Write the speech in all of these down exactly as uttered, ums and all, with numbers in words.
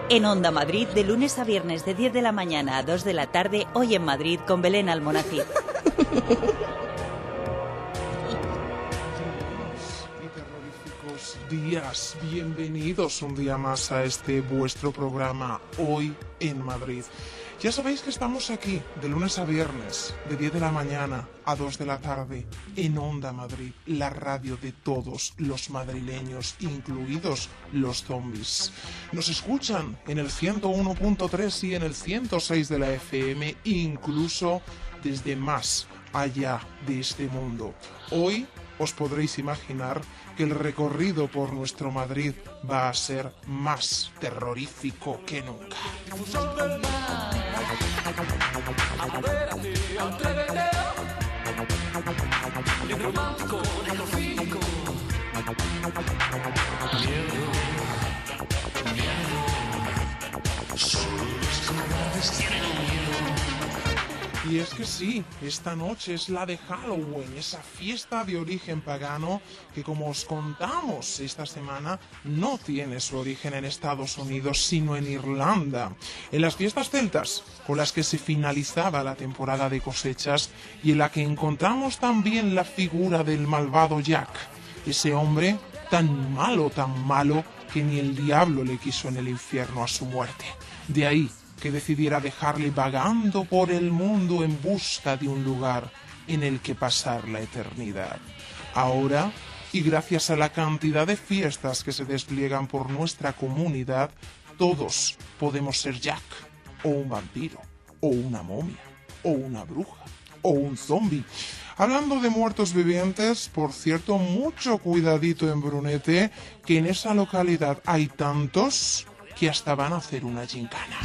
En Onda Madrid, de lunes a viernes de diez de la mañana a dos de la tarde, Hoy en Madrid con Belén Almonacid. Días, bienvenidos un día más a este vuestro programa Hoy en Madrid. Ya sabéis que estamos aquí de lunes a viernes, de diez de la mañana a dos de la tarde, en Onda Madrid, la radio de todos los madrileños, incluidos los zombies. Nos escuchan en el ciento uno punto tres y en el ciento seis de la F M, incluso desde más allá de este mundo. Hoy os podréis imaginar que el recorrido por nuestro Madrid va a ser más terrorífico que nunca. Y es que sí, esta noche es la de Halloween, esa fiesta de origen pagano que, como os contamos esta semana, no tiene su origen en Estados Unidos, sino en Irlanda. En las fiestas celtas, con las que se finalizaba la temporada de cosechas y en la que encontramos también la figura del malvado Jack, ese hombre tan malo, tan malo, que ni el diablo le quiso en el infierno a su muerte. De ahí que decidiera dejarle vagando por el mundo en busca de un lugar en el que pasar la eternidad. Ahora, y gracias a la cantidad de fiestas que se despliegan por nuestra comunidad, todos podemos ser Jack, o un vampiro, o una momia, o una bruja, o un zombie. Hablando de muertos vivientes, por cierto, mucho cuidadito en Brunete, que en esa localidad hay tantos que hasta van a hacer una gincana.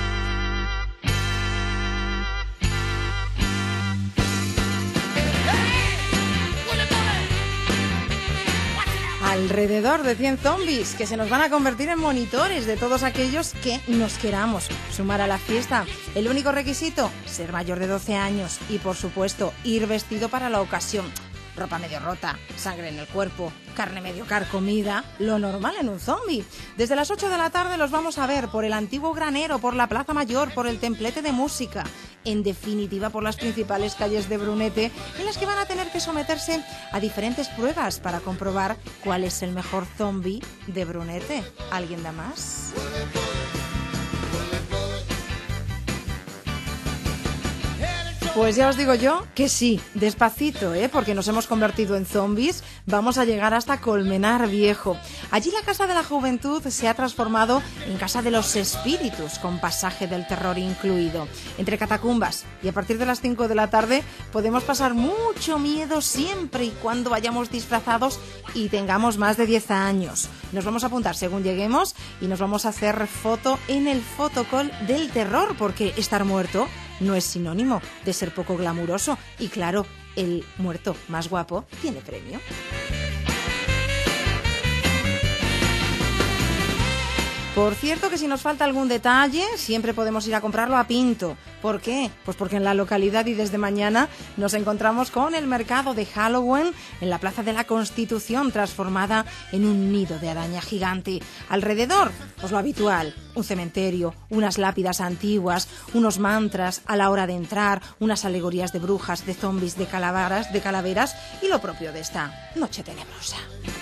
Alrededor de cien zombies que se nos van a convertir en monitores de todos aquellos que nos queramos sumar a la fiesta. El único requisito, ser mayor de doce años y, por supuesto, ir vestido para la ocasión. Ropa medio rota, sangre en el cuerpo, carne medio carcomida, lo normal en un zombie. Desde las ocho de la tarde los vamos a ver por el antiguo granero, por la Plaza Mayor, por el templete de música. En definitiva, por las principales calles de Brunete, en las que van a tener que someterse a diferentes pruebas para comprobar cuál es el mejor zombie de Brunete. ¿Alguien da más? Pues ya os digo yo que sí, despacito, ¿eh? Porque nos hemos convertido en zombies, vamos a llegar hasta Colmenar Viejo. Allí la Casa de la Juventud se ha transformado en Casa de los Espíritus, con pasaje del terror incluido. Entre catacumbas, y a partir de las cinco de la tarde podemos pasar mucho miedo siempre y cuando vayamos disfrazados y tengamos más de diez años. Nos vamos a apuntar según lleguemos y nos vamos a hacer foto en el fotocall del terror, porque estar muerto no es sinónimo de ser poco glamuroso. Y claro, el muerto más guapo tiene premio. Por cierto, que si nos falta algún detalle, siempre podemos ir a comprarlo a Pinto. ¿Por qué? Pues porque en la localidad y desde mañana nos encontramos con el mercado de Halloween en la Plaza de la Constitución, transformada en un nido de araña gigante. Alrededor, pues lo habitual, un cementerio, unas lápidas antiguas, unos mantras a la hora de entrar, unas alegorías de brujas, de zombies, de calaveras, de calaveras y lo propio de esta noche tenebrosa.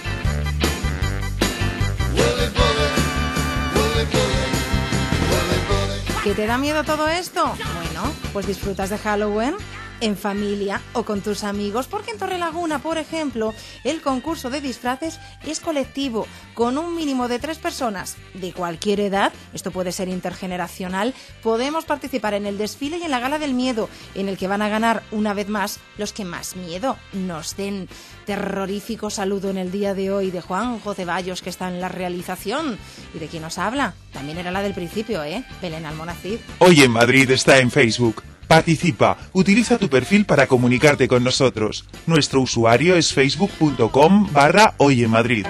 ¿Qué te da miedo todo esto? Bueno, pues disfrutas de Halloween en familia o con tus amigos, porque en Torrelaguna, por ejemplo, el concurso de disfraces es colectivo, con un mínimo de tres personas de cualquier edad. Esto puede ser intergeneracional. Podemos participar en el desfile y en la gala del miedo, en el que van a ganar una vez más los que más miedo nos den. Terrorífico saludo en el día de hoy de Juanjo Ceballos, que está en la realización, y de quien nos habla también era la del principio, ¿eh? Belén Almonacid. Hoy en Madrid está en Facebook. Participa, utiliza tu perfil para comunicarte con nosotros. Nuestro usuario es facebook.com barra Hoy en Madrid.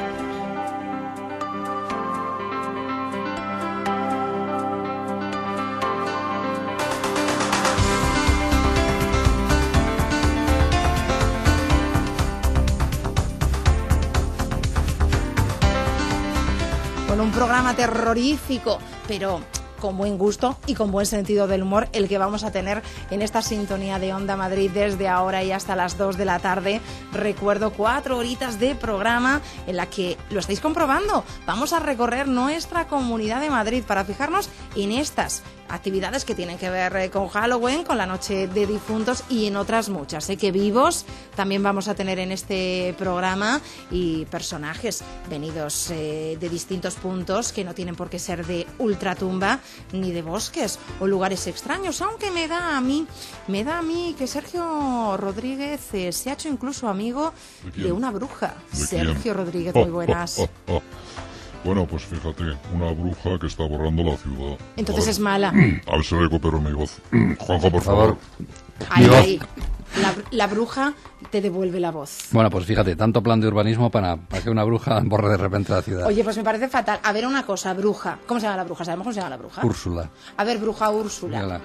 con un programa terrorífico, pero con buen gusto y con buen sentido del humor, el que vamos a tener en esta sintonía de Onda Madrid desde ahora y hasta las dos de la tarde. Recuerdo, cuatro horitas de programa en la que lo estáis comprobando. Vamos a recorrer nuestra Comunidad de Madrid para fijarnos en estas actividades que tienen que ver eh, con Halloween, con la Noche de Difuntos y en otras muchas. Sé que vivos también vamos a tener en este programa y personajes venidos eh, de distintos puntos que no tienen por qué ser de ultratumba ni de bosques o lugares extraños, aunque me da a mí, me da a mí que Sergio Rodríguez eh, se ha hecho incluso amigo de, de una bruja. ¿De Sergio quién? Rodríguez, Oh, muy buenas. oh, oh, oh. Bueno, pues fíjate, una bruja que está borrando la ciudad. Entonces A ver, es mala. A ver si recupero mi voz. Juanjo, por favor. Ahí, ahí. La, la bruja te devuelve la voz. Bueno, pues fíjate, tanto plan de urbanismo para, para que una bruja borre de repente la ciudad. Oye, pues me parece fatal. A ver, una cosa, bruja. ¿Cómo se llama la bruja? ¿Sabemos cómo se llama la bruja? Úrsula. A ver, bruja Úrsula. Mírala.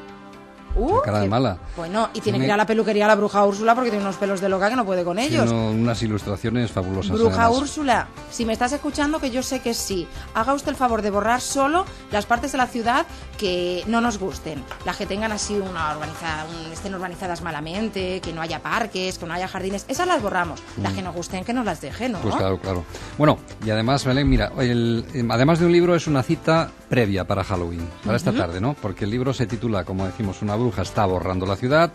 Uh, cara de qué- mala. Bueno, y tiene Tiene- que ir a la peluquería la bruja Úrsula porque tiene unos pelos de loca que no puede con ellos. Tiene unas ilustraciones fabulosas. Bruja además. Úrsula, si me estás escuchando, que yo sé que sí, haga usted el favor de borrar solo las partes de la ciudad que no nos gusten, las que tengan así una urbanizada, un- estén urbanizadas malamente, que no haya parques, que no haya jardines, esas las borramos. Las que nos gusten, que nos las dejen, ¿no? Pues claro, claro. Bueno, y además, Belén, mira, el, em, además de un libro, es una cita previa para Halloween, para esta tarde, ¿no? Porque el libro se titula, como decimos, Una bruja está borrando la ciudad.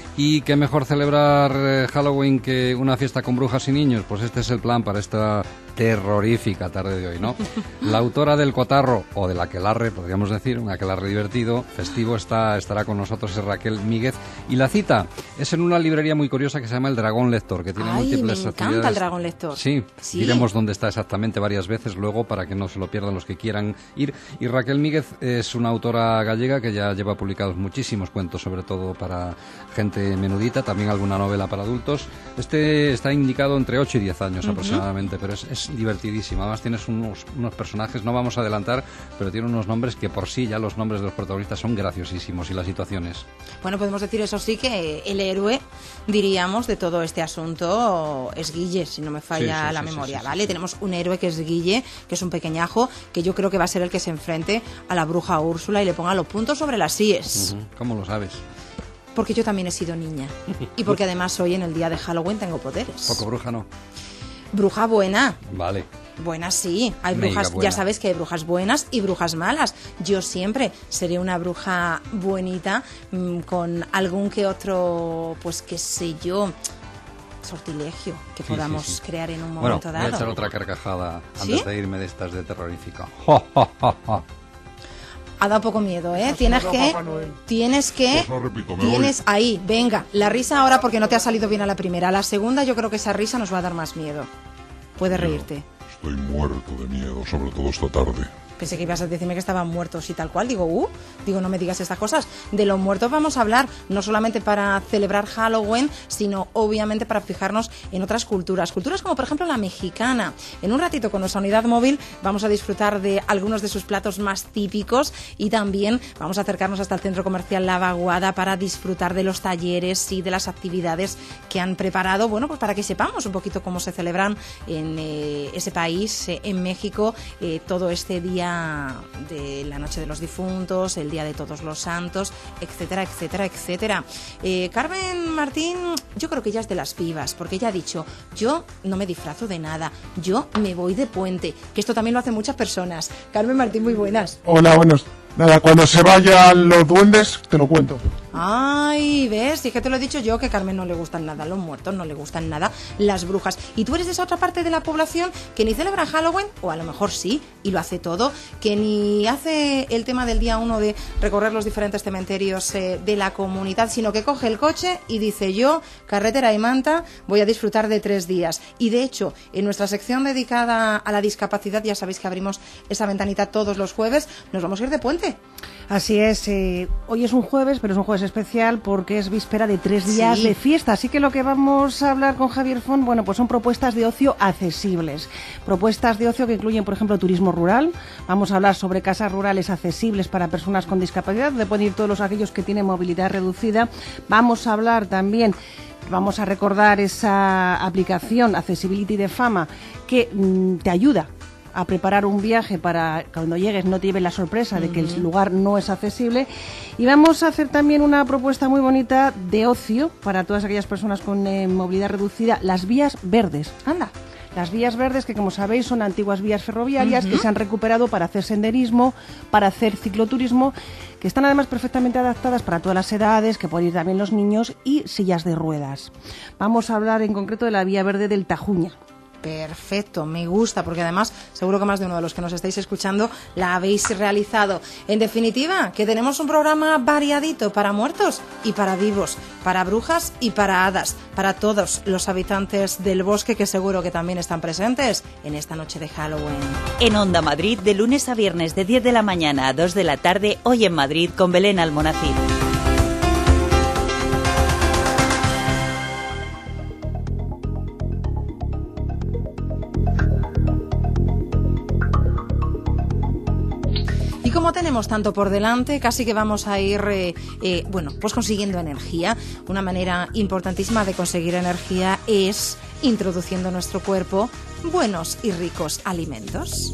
Y qué mejor celebrar eh, Halloween que una fiesta con brujas y niños. Pues este es el plan para esta terrorífica tarde de hoy, ¿no? La autora del Cotarro, o del aquelarre, podríamos decir, un aquelarre divertido, festivo, está, estará con nosotros, es Raquel Míguez. Y la cita es en una librería muy curiosa que se llama El Dragón Lector, que tiene Ay, múltiples me encanta actividades. el Dragón Lector. Sí, Sí. diremos dónde está exactamente varias veces luego para que no se lo pierdan los que quieran ir. Y Raquel Míguez es una autora gallega que ya lleva publicados muchísimos cuentos, sobre todo para gente menudita, también alguna novela para adultos. Este está indicado entre ocho y diez años aproximadamente, pero es, es divertidísimo. Además tienes unos, unos personajes, no vamos a adelantar, pero tiene unos nombres que por sí ya los nombres de los protagonistas son graciosísimos y las situaciones. Bueno, podemos decir eso sí que el héroe, diríamos, de todo este asunto es Guille, si no me falla Sí, sí, la sí, memoria, sí, sí, ¿vale? sí. Tenemos un héroe que es Guille, que es un pequeñajo, que yo creo que va a ser el que se enfrente a la bruja Úrsula y le ponga los puntos sobre las íes. Ujú, ¿Cómo lo sabes? Porque yo también he sido niña. Y porque además hoy en el día de Halloween tengo poderes. Poco bruja no. Bruja buena. Vale. Buenas sí, hay Mega brujas, buena. ya sabes que hay brujas buenas y brujas malas. Yo siempre seré una bruja buenita mm, con algún que otro, pues qué sé yo, sortilegio que Sí, podamos sí, sí. crear en un Bueno, momento voy a echar dado. otra carcajada ¿Sí? antes de irme de estas de terrorífica. Ja, ja, ja, ja. Ha dado poco miedo, ¿eh? Tienes que, tienes que, Pues no repito, me tienes ahí, venga, la risa ahora porque no te ha salido bien a la primera. La segunda yo creo que esa risa nos va a dar más miedo. Puedes reírte. Estoy muerto de miedo, sobre todo esta tarde. Pensé que ibas a decirme que estaban muertos y tal cual. Digo, uh, digo, no me digas estas cosas. De los muertos vamos a hablar, no solamente para celebrar Halloween, sino obviamente para fijarnos en otras culturas. Culturas como, por ejemplo, la mexicana. En un ratito con nuestra unidad móvil vamos a disfrutar de algunos de sus platos más típicos y también vamos a acercarnos hasta el centro comercial La Vaguada para disfrutar de los talleres y de las actividades que han preparado, bueno, pues para que sepamos un poquito cómo se celebran en eh, ese país, eh, en México, eh, todo este día de la Noche de los Difuntos, el Día de Todos los Santos, etcétera, etcétera, etcétera. Eh, Carmen Martín, yo creo que ya es de las vivas, porque ella ha dicho, yo no me disfrazo de nada, yo me voy de puente, que esto también lo hacen muchas personas. Carmen Martín, muy buenas. Hola, buenos. Nada, cuando se vayan los duendes, te lo cuento. Ay, ves, sí que te lo he dicho yo, que a Carmen no le gustan nada los muertos, no le gustan nada las brujas. Y tú eres de esa otra parte de la población que ni celebra Halloween, o a lo mejor sí, y lo hace todo, que ni hace el tema del día uno de recorrer los diferentes cementerios eh, de la comunidad, sino que coge el coche y dice yo, carretera y manta, voy a disfrutar de tres días. Y de hecho, en nuestra sección dedicada a la discapacidad, ya sabéis que abrimos esa ventanita todos los jueves, nos vamos a ir de puente. Así es, eh, hoy es un jueves, pero es un jueves especial porque es víspera de tres días Sí. de fiesta. Así que lo que vamos a hablar con Javier Font, bueno, pues son propuestas de ocio accesibles. Propuestas de ocio que incluyen, por ejemplo, turismo rural. Vamos a hablar sobre casas rurales accesibles para personas con discapacidad, donde pueden ir todos los aquellos que tienen movilidad reducida. Vamos a hablar también, vamos a recordar esa aplicación Accessibility de Fama que mm, te ayuda a preparar un viaje para cuando llegues no te lleves la sorpresa de que el lugar no es accesible. Y vamos a hacer también una propuesta muy bonita de ocio para todas aquellas personas con eh, movilidad reducida, las vías verdes. Anda. Las vías verdes, que como sabéis son antiguas vías ferroviarias, uh-huh, que se han recuperado para hacer senderismo, para hacer cicloturismo, que están además perfectamente adaptadas para todas las edades, que pueden ir también los niños, y sillas de ruedas. Vamos a hablar en concreto de la vía verde del Tajuña. Perfecto, me gusta, porque además seguro que más de uno de los que nos estáis escuchando la habéis realizado. En definitiva, que tenemos un programa variadito para muertos y para vivos, para brujas y para hadas, para todos los habitantes del bosque que seguro que también están presentes en esta noche de Halloween. En Onda Madrid, de lunes a viernes de diez de la mañana a dos de la tarde, Hoy en Madrid con Belén Almonacid. Y como tenemos tanto por delante, casi que vamos a ir, eh, eh, bueno, pues consiguiendo energía. Una manera importantísima de conseguir energía es introduciendo en nuestro cuerpo buenos y ricos alimentos.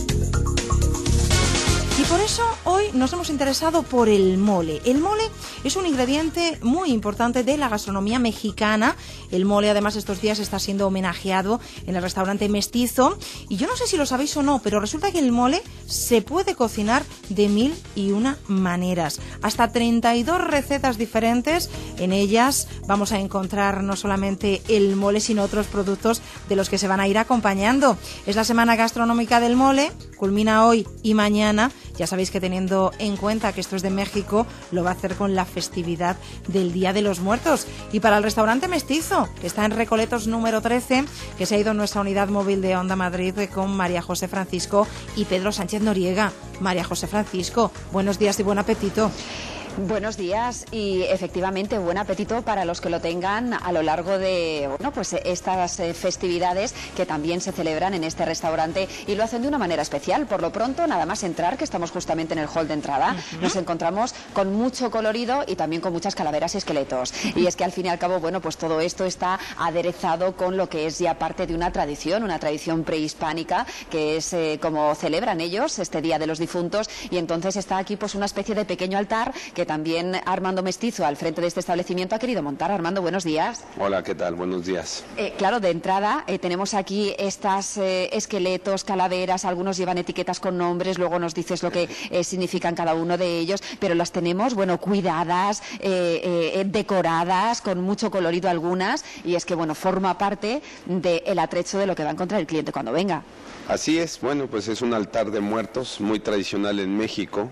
Y por eso hoy nos hemos interesado por el mole. El mole es un ingrediente muy importante de la gastronomía mexicana. El mole, además, estos días está siendo homenajeado en el restaurante Mestizo. Y yo no sé si lo sabéis o no, pero resulta que el mole se puede cocinar de mil y una maneras. Hasta treinta y dos recetas diferentes. En ellas vamos a encontrar no solamente el mole, sino otros productos de los que se van a ir acompañando. Es la Semana Gastronómica del Mole. Culmina hoy y mañana. Ya sabéis que teniendo en cuenta que esto es de México, lo va a hacer con la festividad del Día de los Muertos. Y para el restaurante Mestizo, que está en Recoletos número trece, que se ha ido en nuestra unidad móvil de Onda Madrid con María José Francisco y Pedro Sánchez Noriega. María José Francisco, buenos días y buen apetito. Buenos días y efectivamente buen apetito para los que lo tengan a lo largo de bueno pues estas eh, festividades que también se celebran en este restaurante y lo hacen de una manera especial. Por lo pronto, nada más entrar, que estamos justamente en el hall de entrada, uh-huh, nos encontramos con mucho colorido y también con muchas calaveras y esqueletos. Uh-huh. Y es que al fin y al cabo, bueno, pues todo esto está aderezado con lo que es ya parte de una tradición, una tradición prehispánica, que es eh, como celebran ellos este Día de los Difuntos, y entonces está aquí pues una especie de pequeño altar que también Armando Mestizo, al frente de este establecimiento, ha querido montar. Armando, buenos días. Hola, ¿qué tal? Buenos días. Eh, claro, de entrada eh, tenemos aquí estos eh, esqueletos, calaveras, algunos llevan etiquetas con nombres, luego nos dices lo que eh, significan cada uno de ellos, pero las tenemos, bueno, cuidadas, eh, eh, decoradas, con mucho colorido algunas, y es que, bueno, forma parte del atrecho de lo que va a encontrar el cliente cuando venga. Así es, bueno, pues es un altar de muertos muy tradicional en México.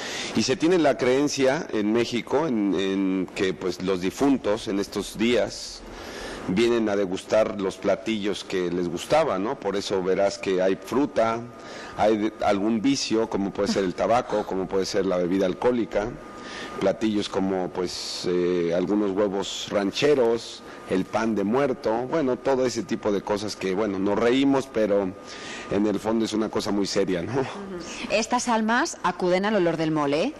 Y se tiene la creencia en México en, en que pues los difuntos en estos días vienen a degustar los platillos que les gustaban, ¿no? Por eso verás que hay fruta, hay algún vicio, como puede ser el tabaco, como puede ser la bebida alcohólica, platillos como pues eh, algunos huevos rancheros, el pan de muerto, bueno, todo ese tipo de cosas que, bueno, nos reímos, pero en el fondo es una cosa muy seria, ¿no? ¿Estas almas acuden al olor del mole?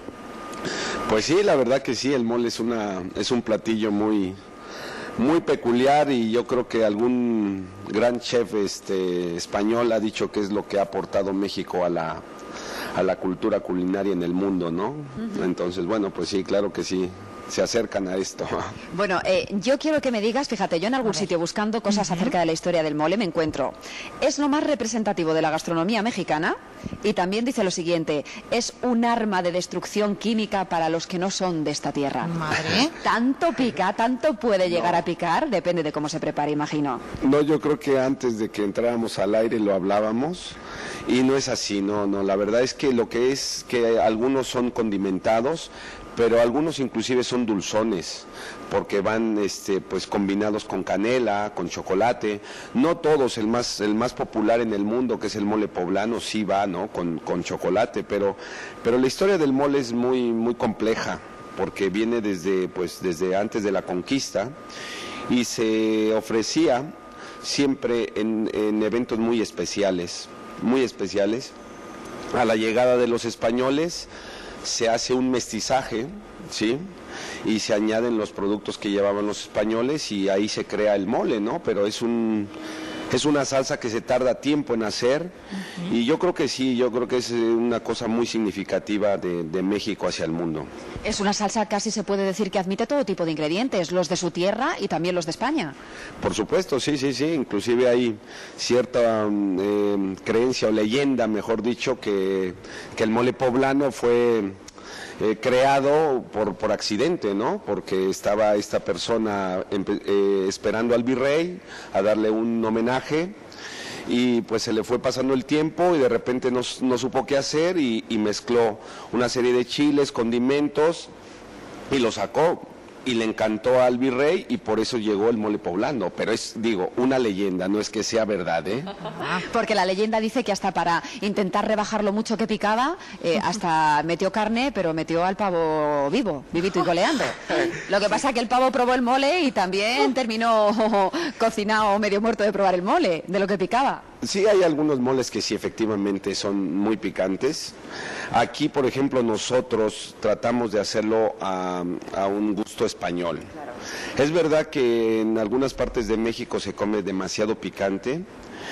Pues sí, la verdad que sí, el mole es una es un platillo muy muy peculiar, y yo creo que algún gran chef este español ha dicho que es lo que ha aportado México a la a la cultura culinaria en el mundo, ¿no? Uh-huh. Entonces, bueno, pues sí, claro que sí. Se acercan a esto. Bueno, eh, yo quiero que me digas, fíjate, yo en algún sitio buscando cosas uh-huh. acerca de la historia del mole me encuentro. Es lo más representativo de la gastronomía mexicana, y también dice lo siguiente: es un arma de destrucción química para los que no son de esta tierra. Madre. ¿Tanto pica, tanto puede llegar no. a picar? Depende de cómo se prepare, imagino. No, yo creo que antes de que entráramos al aire lo hablábamos, y no es así, no, no. La verdad es que lo que es que algunos son condimentados, pero algunos inclusive son dulzones, porque van este, pues combinados con canela, con chocolate. No todos, el más el más popular en el mundo, que es el mole poblano, sí va, ¿no? Con, con chocolate, pero pero la historia del mole es muy muy compleja, porque viene desde pues desde antes de la conquista, y se ofrecía siempre en, en eventos muy especiales, muy especiales. A la llegada de los españoles se hace un mestizaje, ¿sí? Y se añaden los productos que llevaban los españoles, y ahí se crea el mole, ¿no? Pero es un Es una salsa que se tarda tiempo en hacer uh-huh. y yo creo que sí, yo creo que es una cosa muy significativa de, de México hacia el mundo. Es una salsa casi se puede decir que admite todo tipo de ingredientes, los de su tierra y también los de España. Por supuesto, sí, sí, sí, inclusive hay cierta eh, creencia o leyenda, mejor dicho, que, que el mole poblano fue... Eh, creado por, por accidente, ¿no? Porque estaba esta persona eh, esperando al virrey a darle un homenaje y pues se le fue pasando el tiempo y de repente no, no supo qué hacer y, y mezcló una serie de chiles, condimentos y lo sacó. Y le encantó al virrey y por eso llegó el mole poblano. Pero es, digo, una leyenda, no es que sea verdad, ¿eh? Porque la leyenda dice que hasta para intentar rebajar lo mucho que picaba, eh, hasta metió carne, pero metió al pavo vivo, vivito y coleando. Lo que pasa es que el pavo probó el mole y también terminó cocinado medio muerto de probar el mole, de lo que picaba. Sí, hay algunos moles que sí, efectivamente, son muy picantes. Aquí, por ejemplo, nosotros tratamos de hacerlo a, a un gusto español. Claro. Es verdad que en algunas partes de México se come demasiado picante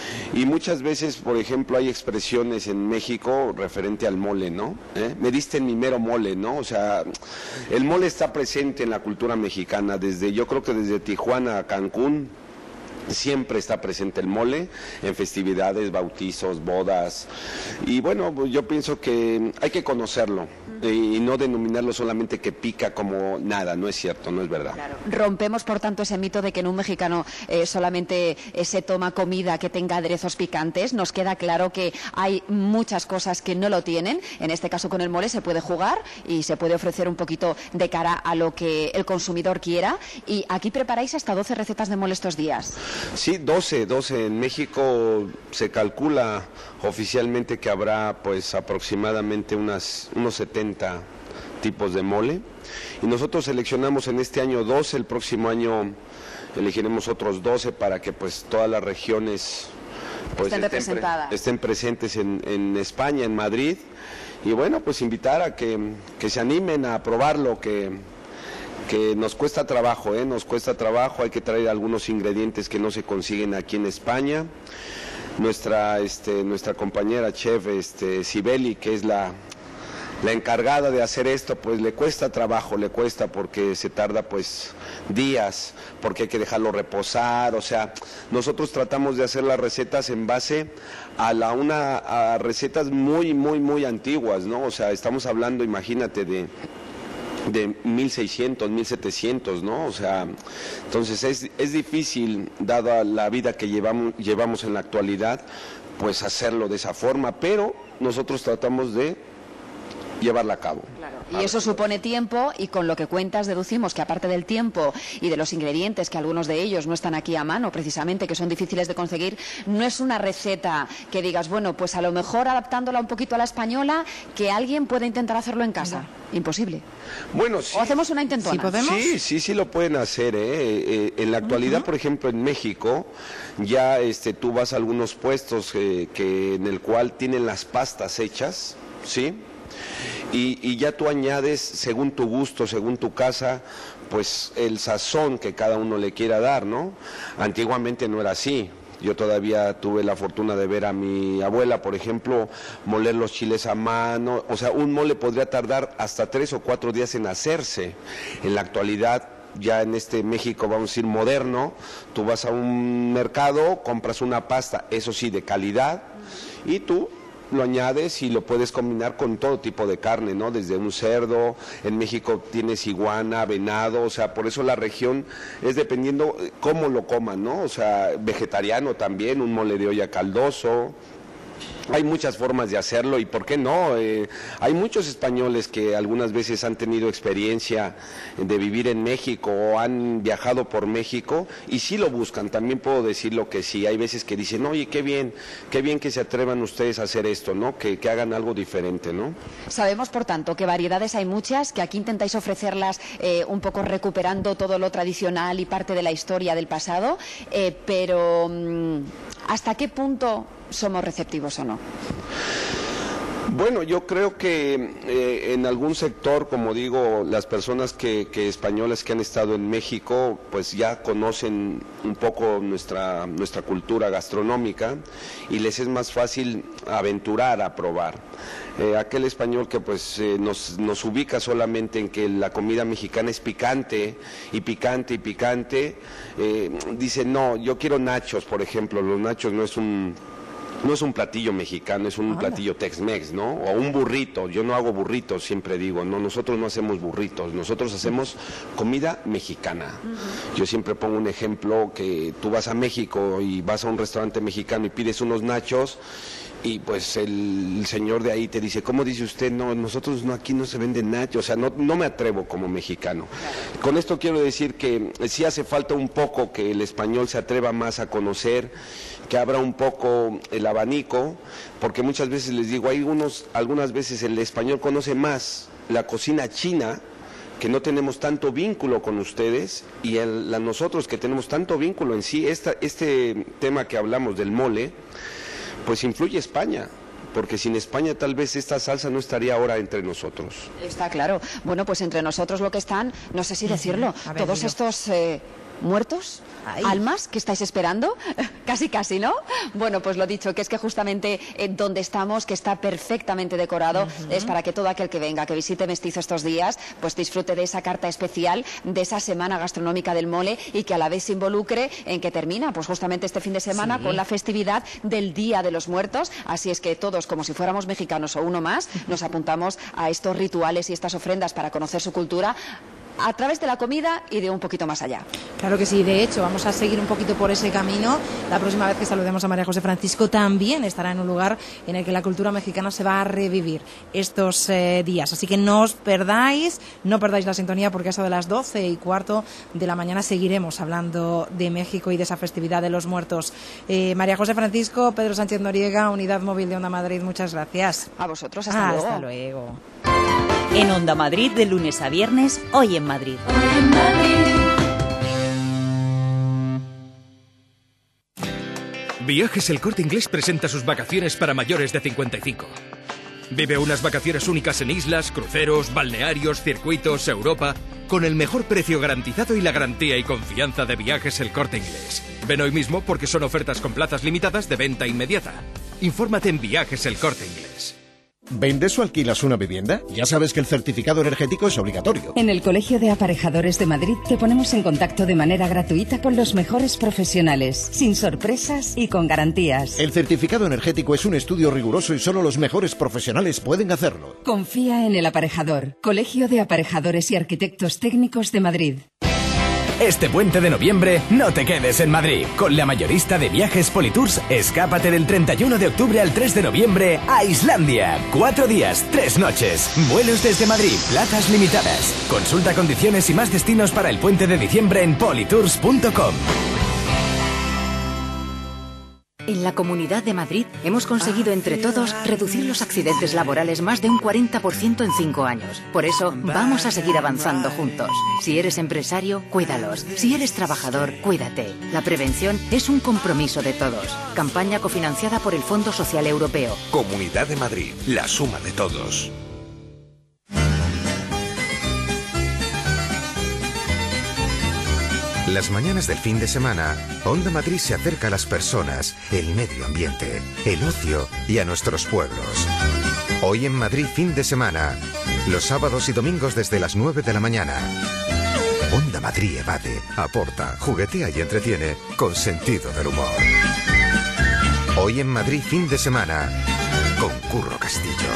y muchas veces, por ejemplo, hay expresiones en México referente al mole, ¿no? ¿Eh? Me diste en mi mero mole, ¿no? O sea, el mole está presente en la cultura mexicana desde, yo creo que desde Tijuana a Cancún. Siempre está presente el mole en festividades, bautizos, bodas y bueno, pues yo pienso que hay que conocerlo y no denominarlo solamente que pica como nada, no es cierto, no es verdad. Claro. Rompemos por tanto ese mito de que en un mexicano eh, solamente eh, se toma comida que tenga aderezos picantes. Nos queda claro que hay muchas cosas que no lo tienen, en este caso con el mole se puede jugar y se puede ofrecer un poquito de cara a lo que el consumidor quiera y aquí preparáis hasta doce recetas de mole estos días. Sí, doce, doce. En México se calcula oficialmente que habrá pues aproximadamente unas, unos setenta tipos de mole y nosotros seleccionamos en este año doce, el próximo año elegiremos otros doce para que pues todas las regiones pues, estén, estén, pre estén presentes en, en España, en Madrid y bueno, pues invitar a que, que se animen a probarlo, que... que nos cuesta trabajo, ¿eh? Nos cuesta trabajo, hay que traer algunos ingredientes que no se consiguen aquí en España. Nuestra, este, nuestra compañera chef, este, Sibeli, que es la, la encargada de hacer esto, pues le cuesta trabajo, le cuesta porque se tarda pues días, porque hay que dejarlo reposar, o sea, nosotros tratamos de hacer las recetas en base a la una a recetas muy, muy, muy antiguas, ¿no? O sea, estamos hablando, imagínate, de de mil seiscientos, mil setecientos, ¿no? O sea, entonces es, es difícil, dada la vida que llevamos, llevamos en la actualidad, pues hacerlo de esa forma, pero nosotros tratamos de llevarla a cabo. Claro. Y eso supone tiempo y con lo que cuentas deducimos que aparte del tiempo y de los ingredientes, que algunos de ellos no están aquí a mano precisamente, que son difíciles de conseguir, no es una receta que digas, bueno, pues a lo mejor adaptándola un poquito a la española, que alguien pueda intentar hacerlo en casa. Mira. Imposible. Bueno, sí. ¿O hacemos una intentona? ¿Sí podemos? Sí, sí, sí lo pueden hacer, ¿eh? Eh, en la actualidad, uh-huh. por ejemplo, en México, ya este, tú vas a algunos puestos eh, que en el cual tienen las pastas hechas, ¿sí? Y, y ya tú añades, según tu gusto, según tu casa, pues el sazón que cada uno le quiera dar, ¿no? Antiguamente no era así. Yo todavía tuve la fortuna de ver a mi abuela, por ejemplo, moler los chiles a mano. O sea, un mole podría tardar hasta tres o cuatro días en hacerse. En la actualidad, ya en este México, vamos a decir, moderno, tú vas a un mercado, compras una pasta, eso sí, de calidad, y tú lo añades y lo puedes combinar con todo tipo de carne, ¿no? Desde un cerdo, en México tienes iguana, venado, o sea, por eso la región es dependiendo cómo lo coman, ¿no? O sea, vegetariano también, un mole de olla caldoso. Hay muchas formas de hacerlo y por qué no, eh, hay muchos españoles que algunas veces han tenido experiencia de vivir en México o han viajado por México y sí lo buscan, también puedo decirlo que sí, hay veces que dicen, oye, qué bien, qué bien que se atrevan ustedes a hacer esto, ¿no? Que, que hagan algo diferente, ¿no? Sabemos, por tanto, que variedades hay muchas, que aquí intentáis ofrecerlas eh, un poco recuperando todo lo tradicional y parte de la historia del pasado, eh, pero ¿hasta qué punto somos receptivos o no? Bueno, yo creo que eh, en algún sector, como digo, las personas que, que españolas que han estado en México, pues ya conocen un poco nuestra, nuestra cultura gastronómica y les es más fácil aventurar a probar. Eh, aquel español que pues eh, nos, nos ubica solamente en que la comida mexicana es picante y picante y picante, eh, dice, no, yo quiero nachos, por ejemplo. Los nachos no es un... No es un platillo mexicano, es un Hola. platillo Tex-Mex, ¿no? O un burrito. Yo no hago burritos, siempre digo, no, nosotros no hacemos burritos, nosotros hacemos comida mexicana. Uh-huh. Yo siempre pongo un ejemplo que tú vas a México y vas a un restaurante mexicano y pides unos nachos y pues el, el señor de ahí te dice, ¿cómo dice usted? No, nosotros no, aquí no se venden nachos, o sea, no, no me atrevo como mexicano. Con esto quiero decir que sí hace falta un poco que el español se atreva más a conocer, que abra un poco el abanico, porque muchas veces les digo, hay unos, algunas veces el español conoce más la cocina china, que no tenemos tanto vínculo con ustedes, y el, la, nosotros que tenemos tanto vínculo en sí. Esta, este tema que hablamos del mole, pues influye España, porque sin España tal vez esta salsa no estaría ahora entre nosotros. Está claro. Bueno, pues entre nosotros lo que están, no sé si decirlo, A ver, todos dilo. estos... Eh, ¿muertos? Ay. ¿Almas que estáis esperando? Casi, casi, ¿no? Bueno, pues lo dicho, que es que justamente eh, donde estamos, que está perfectamente decorado, uh-huh. es para que todo aquel que venga, que visite Mestizo estos días, pues disfrute de esa carta especial, de esa semana gastronómica del mole, y que a la vez se involucre en que termina, pues justamente este fin de semana, sí, con la festividad del Día de los Muertos. Así es que todos, como si fuéramos mexicanos o uno más, nos apuntamos a estos rituales y estas ofrendas para conocer su cultura, a través de la comida y de un poquito más allá. Claro que sí, de hecho, vamos a seguir un poquito por ese camino. La próxima vez que saludemos a María José Francisco también estará en un lugar en el que la cultura mexicana se va a revivir estos eh, días. Así que no os perdáis, no perdáis la sintonía, porque a eso de las doce y cuarto de la mañana seguiremos hablando de México y de esa festividad de los muertos. Eh, María José Francisco, Pedro Sánchez Noriega, Unidad Móvil de Onda Madrid, muchas gracias. A vosotros, hasta luego. Hasta luego. En Onda Madrid, de lunes a viernes, Hoy en Madrid. Hoy en Madrid. Viajes El Corte Inglés presenta sus vacaciones para mayores de cincuenta y cinco. Vive unas vacaciones únicas en islas, cruceros, balnearios, circuitos, Europa, con el mejor precio garantizado y la garantía y confianza de Viajes El Corte Inglés. Ven hoy mismo, porque son ofertas con plazas limitadas de venta inmediata. Infórmate en Viajes El Corte Inglés. ¿Vendes o alquilas una vivienda? Ya sabes que el certificado energético es obligatorio. En el Colegio de Aparejadores de Madrid te ponemos en contacto de manera gratuita con los mejores profesionales, sin sorpresas y con garantías. El certificado energético es un estudio riguroso y solo los mejores profesionales pueden hacerlo. Confía en el Aparejador, Colegio de Aparejadores y Arquitectos Técnicos de Madrid. Este puente de noviembre no te quedes en Madrid. Con la mayorista de viajes Politours, escápate del treinta y uno de octubre al tres de noviembre a Islandia. Cuatro días, tres noches. Vuelos desde Madrid, plazas limitadas. Consulta condiciones y más destinos para el puente de diciembre en politours punto com. En la Comunidad de Madrid hemos conseguido entre todos reducir los accidentes laborales más de un cuarenta por ciento en cinco años. Por eso vamos a seguir avanzando juntos. Si eres empresario, cuídalos. Si eres trabajador, cuídate. La prevención es un compromiso de todos. Campaña cofinanciada por el Fondo Social Europeo. Comunidad de Madrid, la suma de todos. Las mañanas del fin de semana, Onda Madrid se acerca a las personas, el medio ambiente, el ocio y a nuestros pueblos. Hoy en Madrid fin de semana, los sábados y domingos desde las nueve de la mañana. Onda Madrid evade, aporta, juguetea y entretiene con sentido del humor. Hoy en Madrid fin de semana, con Curro Castillo.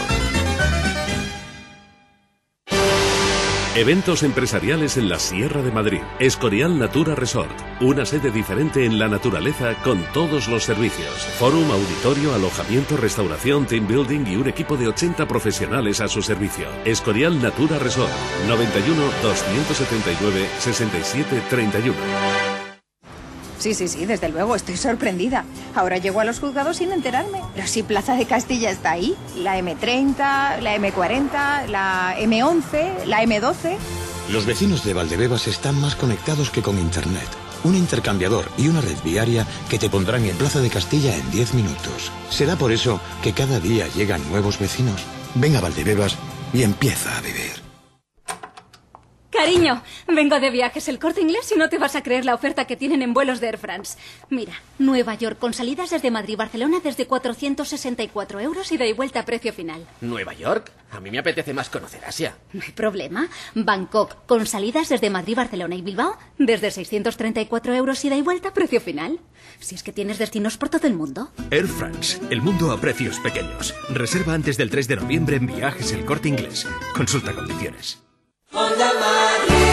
Eventos empresariales en la Sierra de Madrid. Escorial Natura Resort. Una sede diferente en la naturaleza con todos los servicios. Fórum, auditorio, alojamiento, restauración, team building y un equipo de ochenta profesionales a su servicio. Escorial Natura Resort. noventa y uno, doscientos setenta y nueve, sesenta y siete, treinta y uno. Sí, sí, sí, desde luego, estoy sorprendida. Ahora llego a los juzgados sin enterarme. Pero si Plaza de Castilla está ahí, la eme treinta, la eme cuarenta, la eme once, la eme doce... Los vecinos de Valdebebas están más conectados que con Internet. un intercambiador y una red viaria que te pondrán en Plaza de Castilla en diez minutos. ¿Será por eso que cada día llegan nuevos vecinos? Ven a Valdebebas y empieza a vivir. Cariño, vengo de Viajes El Corte Inglés y no te vas a creer la oferta que tienen en vuelos de Air France. Mira, Nueva York con salidas desde Madrid y Barcelona desde cuatrocientos sesenta y cuatro euros y de vuelta a precio final. ¿Nueva York? A mí me apetece más conocer Asia. No hay problema. Bangkok con salidas desde Madrid, Barcelona y Bilbao desde seiscientos treinta y cuatro euros y de vuelta a precio final. Si es que tienes destinos por todo el mundo. Air France, el mundo a precios pequeños. Reserva antes del tres de noviembre en Viajes El Corte Inglés. Consulta condiciones. Onda Madrid.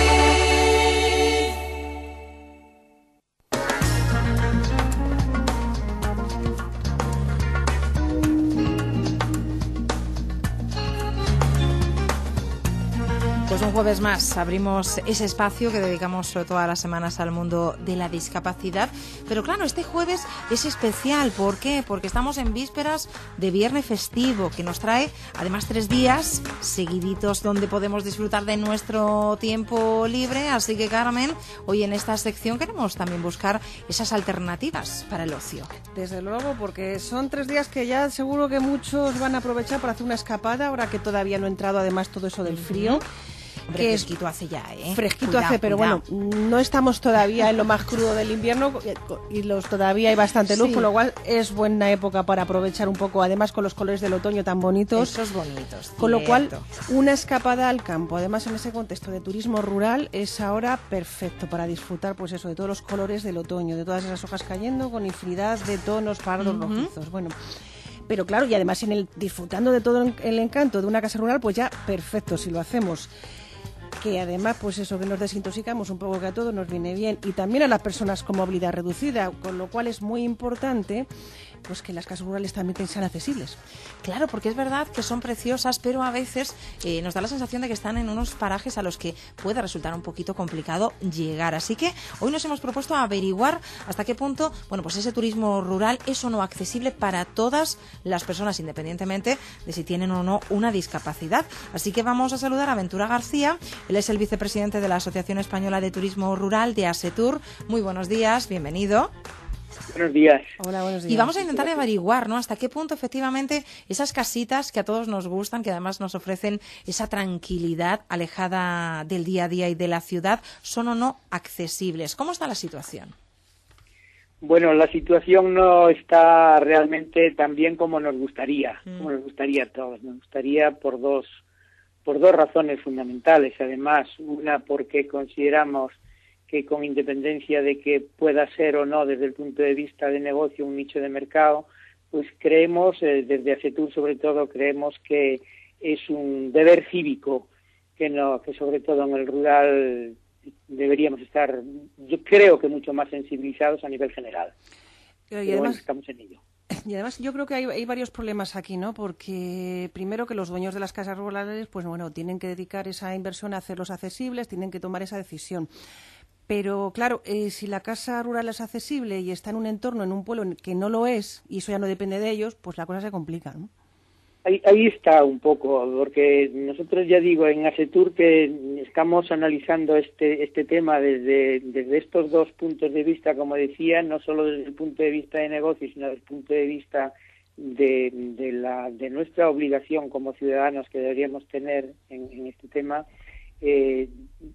Pues un jueves más abrimos ese espacio que dedicamos todas las semanas al mundo de la discapacidad. Pero claro, este jueves es especial. ¿Por qué? Porque estamos en vísperas de viernes festivo, que nos trae además tres días seguiditos donde podemos disfrutar de nuestro tiempo libre. Así que, Carmen, hoy en esta sección queremos también buscar esas alternativas para el ocio. Desde luego, porque son tres días que ya seguro que muchos van a aprovechar para hacer una escapada, ahora que todavía no ha entrado además todo eso del frío. Hombre, que fresquito hace ya, ¿eh? Fresquito Cuidado, hace, pero cuidado. bueno, no estamos todavía en lo más crudo del invierno y los todavía hay bastante luz, Sí. con lo cual es buena época para aprovechar un poco, además con los colores del otoño tan bonitos. Esos bonitos. Con lo cual, cierto. una escapada al campo, además en ese contexto de turismo rural, es ahora perfecto para disfrutar, pues eso, de todos los colores del otoño, de todas esas hojas cayendo con infinidad de tonos pardos, Ujú. rojizos. Bueno, pero claro, y además en el disfrutando de todo el encanto de una casa rural, pues ya perfecto si lo hacemos. Que además, pues eso, que nos desintoxicamos un poco, que a todos nos viene bien, y también a las personas con movilidad reducida, con lo cual es muy importante pues que las casas rurales también sean accesibles. Claro, porque es verdad que son preciosas, pero a veces eh, nos da la sensación de que están en unos parajes a los que puede resultar un poquito complicado llegar. Así que hoy nos hemos propuesto averiguar hasta qué punto, bueno, pues ese turismo rural es o no accesible para todas las personas, independientemente de si tienen o no una discapacidad. Así que vamos a saludar a Ventura García. Él es el vicepresidente de la Asociación Española de Turismo Rural, de ASETUR. Muy buenos días, bienvenido. Buenos días. Hola, buenos días. Y vamos a intentar averiguar, ¿no?, hasta qué punto efectivamente esas casitas que a todos nos gustan, que además nos ofrecen esa tranquilidad alejada del día a día y de la ciudad, son o no accesibles. ¿Cómo está la situación? Bueno, la situación no está realmente tan bien como nos gustaría, Mm. como nos gustaría a todos. Nos gustaría por dos, por dos razones fundamentales. Además, una porque consideramos que con independencia de que pueda ser o no desde el punto de vista de negocio un nicho de mercado, pues creemos, eh, desde ASETUR sobre todo, creemos que es un deber cívico que no, que sobre todo en el rural deberíamos estar, yo creo que mucho más sensibilizados a nivel general. Pero y Pero bueno, además, estamos en ello. Y además yo creo que hay, hay varios problemas aquí, ¿no? Porque primero que los dueños de las casas rurales, pues bueno, tienen que dedicar esa inversión a hacerlos accesibles, tienen que tomar esa decisión. Pero claro, eh, si la casa rural es accesible y está en un entorno, en un pueblo en que no lo es, y eso ya no depende de ellos, pues la cosa se complica, ¿no? Ahí, ahí está un poco, porque nosotros ya digo en ASETUR que estamos analizando este este tema desde, desde estos dos puntos de vista, como decía, no solo desde el punto de vista de negocio, sino desde el punto de vista de, de, la, de nuestra obligación como ciudadanos que deberíamos tener en, en este tema. Eh,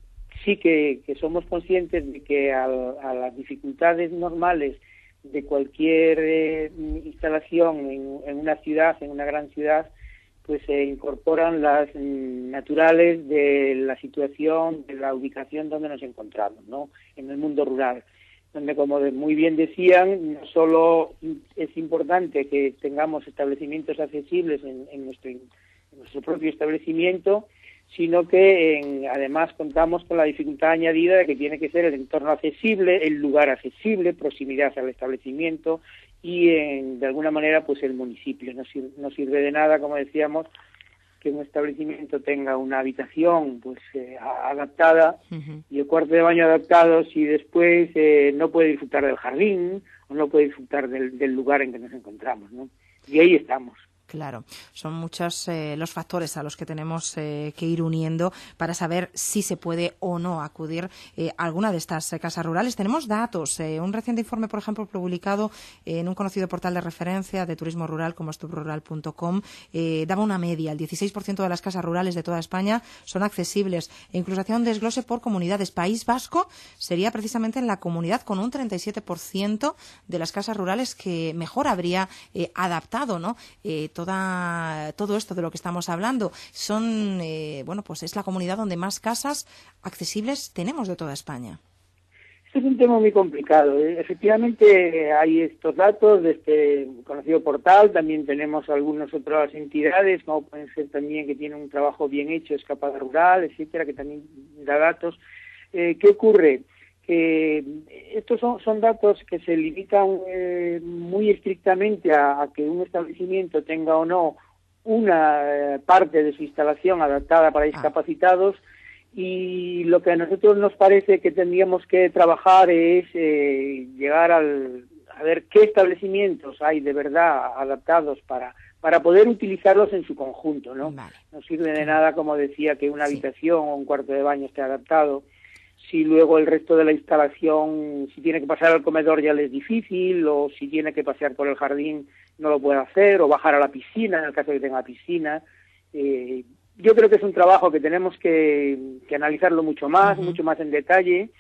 sí que, que somos conscientes de que a, a las dificultades normales de cualquier eh, instalación en, en una ciudad, en una gran ciudad, pues se incorporan las mm, naturales de la situación, de la ubicación donde nos encontramos, ¿no? En el mundo rural, donde, como de, muy bien decían, no solo es importante que tengamos establecimientos accesibles en, en, nuestro, en nuestro propio establecimiento, sino que en, además contamos con la dificultad añadida de que tiene que ser el entorno accesible, el lugar accesible, proximidad al establecimiento y en, de alguna manera pues el municipio. No sirve, no sirve de nada, como decíamos, que un establecimiento tenga una habitación pues eh, adaptada Uh-huh. y el cuarto de baño adaptado si después eh, no puede disfrutar del jardín o no puede disfrutar del, del lugar en que nos encontramos, ¿no? Y ahí estamos. Claro, son muchos eh, los factores a los que tenemos eh, que ir uniendo para saber si se puede o no acudir eh, a alguna de estas eh, casas rurales. Tenemos datos. Eh, un reciente informe, por ejemplo, publicado en un conocido portal de referencia de turismo rural como stubrural punto com, eh, daba una media. El dieciséis por ciento de las casas rurales de toda España son accesibles. E incluso hacía un desglose por comunidades. País Vasco sería precisamente en la comunidad con un treinta y siete por ciento de las casas rurales que mejor habría eh, adaptado, ¿no? Eh, Toda, todo esto de lo que estamos hablando son, eh, bueno, pues es la comunidad donde más casas accesibles tenemos de toda España. Este es un tema muy complicado, ¿eh? Efectivamente hay estos datos de este conocido portal, también tenemos algunas otras entidades, como pueden ser también que tienen un trabajo bien hecho, Escapada Rural, etcétera, que también da datos. Eh, ¿Qué ocurre? Eh, estos son, son datos que se limitan eh, muy estrictamente a, a que un establecimiento tenga o no una eh, parte de su instalación adaptada para discapacitados, y lo que a nosotros nos parece que tendríamos que trabajar es eh, llegar al, a ver qué establecimientos hay de verdad adaptados para para poder utilizarlos en su conjunto, ¿no? Vale. No sirve de nada, como decía, que una habitación o un cuarto de baño esté adaptado si luego el resto de la instalación, si tiene que pasar al comedor ya le es difícil, o si tiene que pasear por el jardín no lo puede hacer, o bajar a la piscina en el caso de que tenga piscina. Eh, yo creo que es un trabajo que tenemos que, que analizarlo mucho más, uh-huh. mucho más en detalle,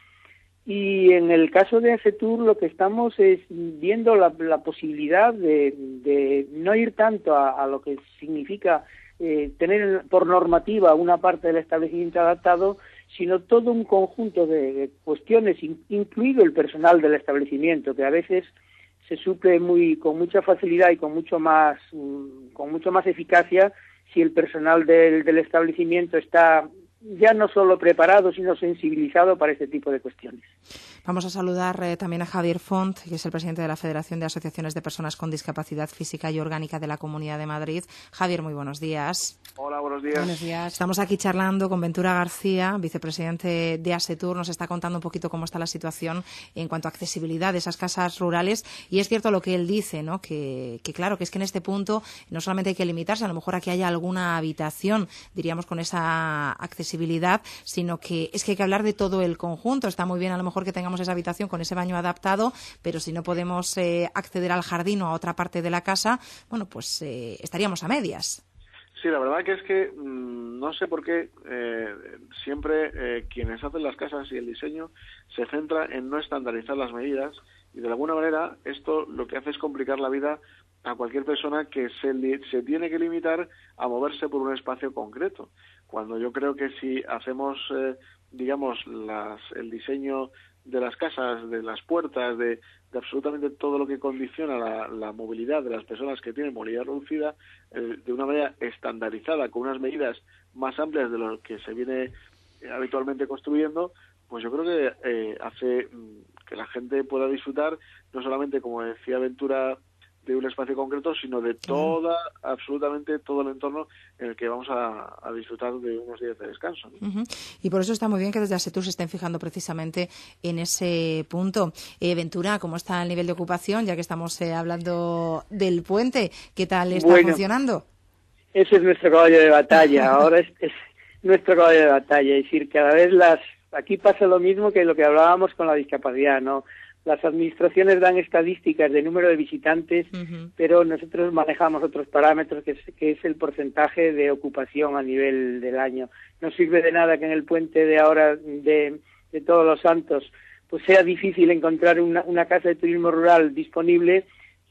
y en el caso de ASETUR lo que estamos es viendo la, la posibilidad de, de no ir tanto a, a lo que significa eh, tener por normativa una parte del establecimiento adaptado, sino todo un conjunto de, de cuestiones, in, incluido el personal del establecimiento, que a veces se suple muy con mucha facilidad y con mucho más um, con mucho más eficacia si el personal del, del establecimiento está ya no solo preparado, sino sensibilizado para este tipo de cuestiones. Vamos a saludar eh, también a Javier Font, que es el presidente de la Federación de Asociaciones de Personas con Discapacidad Física y Orgánica de la Comunidad de Madrid. Javier, muy buenos días. Hola, buenos días. Buenos días. Estamos aquí charlando con Ventura García, vicepresidente de ASETUR. Nos está contando un poquito cómo está la situación en cuanto a accesibilidad de esas casas rurales. Y es cierto lo que él dice, ¿no? Que, que claro, que es que en este punto no solamente hay que limitarse, a lo mejor a que haya alguna habitación, diríamos, con esa accesibilidad, sino que es que hay que hablar de todo el conjunto. Está muy bien a lo mejor que tengamos esa habitación con ese baño adaptado, pero si no podemos eh, acceder al jardín o a otra parte de la casa, bueno, pues eh, estaríamos a medias. Sí, la verdad que es que mmm, no sé por qué eh, siempre eh, quienes hacen las casas y el diseño se centra en no estandarizar las medidas, y de alguna manera esto lo que hace es complicar la vida a cualquier persona que se, li- se tiene que limitar a moverse por un espacio concreto. Cuando yo creo que si hacemos, eh, digamos, las, el diseño de las casas, de las puertas, de, de absolutamente todo lo que condiciona la, la movilidad de las personas que tienen movilidad reducida, eh, de una manera estandarizada, con unas medidas más amplias de lo que se viene eh, habitualmente construyendo, pues yo creo que eh, hace mm, que la gente pueda disfrutar, no solamente, como decía Ventura, de un espacio concreto, sino de toda, absolutamente todo el entorno en el que vamos a, a disfrutar de unos días de descanso, ¿no? Uh-huh. Y por eso está muy bien que desde ASETUR se estén fijando precisamente en ese punto. Eh, Ventura, ¿cómo está el nivel de ocupación? Ya que estamos eh, hablando del puente, ¿qué tal está bueno, funcionando? Ese es nuestro caballo de batalla. Ahora es, es nuestro caballo de batalla. Es decir, cada vez las... Aquí pasa lo mismo que lo que hablábamos con la discapacidad, ¿no? Las administraciones dan estadísticas de número de visitantes, uh-huh. pero nosotros manejamos otros parámetros, que es, que es el porcentaje de ocupación a nivel del año. No sirve de nada que en el puente de ahora de, de Todos los Santos pues sea difícil encontrar una, una casa de turismo rural disponible,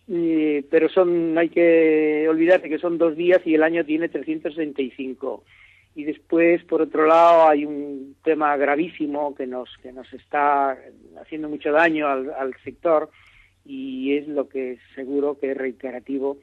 eh, pero son no hay que olvidarse que son dos días y el año tiene trescientos sesenta y cinco. Y después, por otro lado, hay un tema gravísimo que nos que nos está haciendo mucho daño al, al sector, y es lo que seguro que es reiterativo,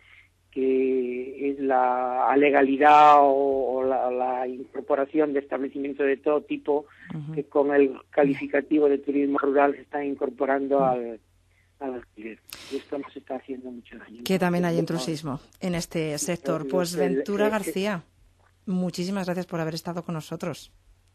que es la legalidad o, o la, la incorporación de establecimientos de todo tipo, uh-huh. que con el calificativo de turismo rural se están incorporando uh-huh. al, al alquiler. Y esto nos está haciendo mucho daño. Que también hay intrusismo en este sector. Pues Ventura García, muchísimas gracias por haber estado con nosotros.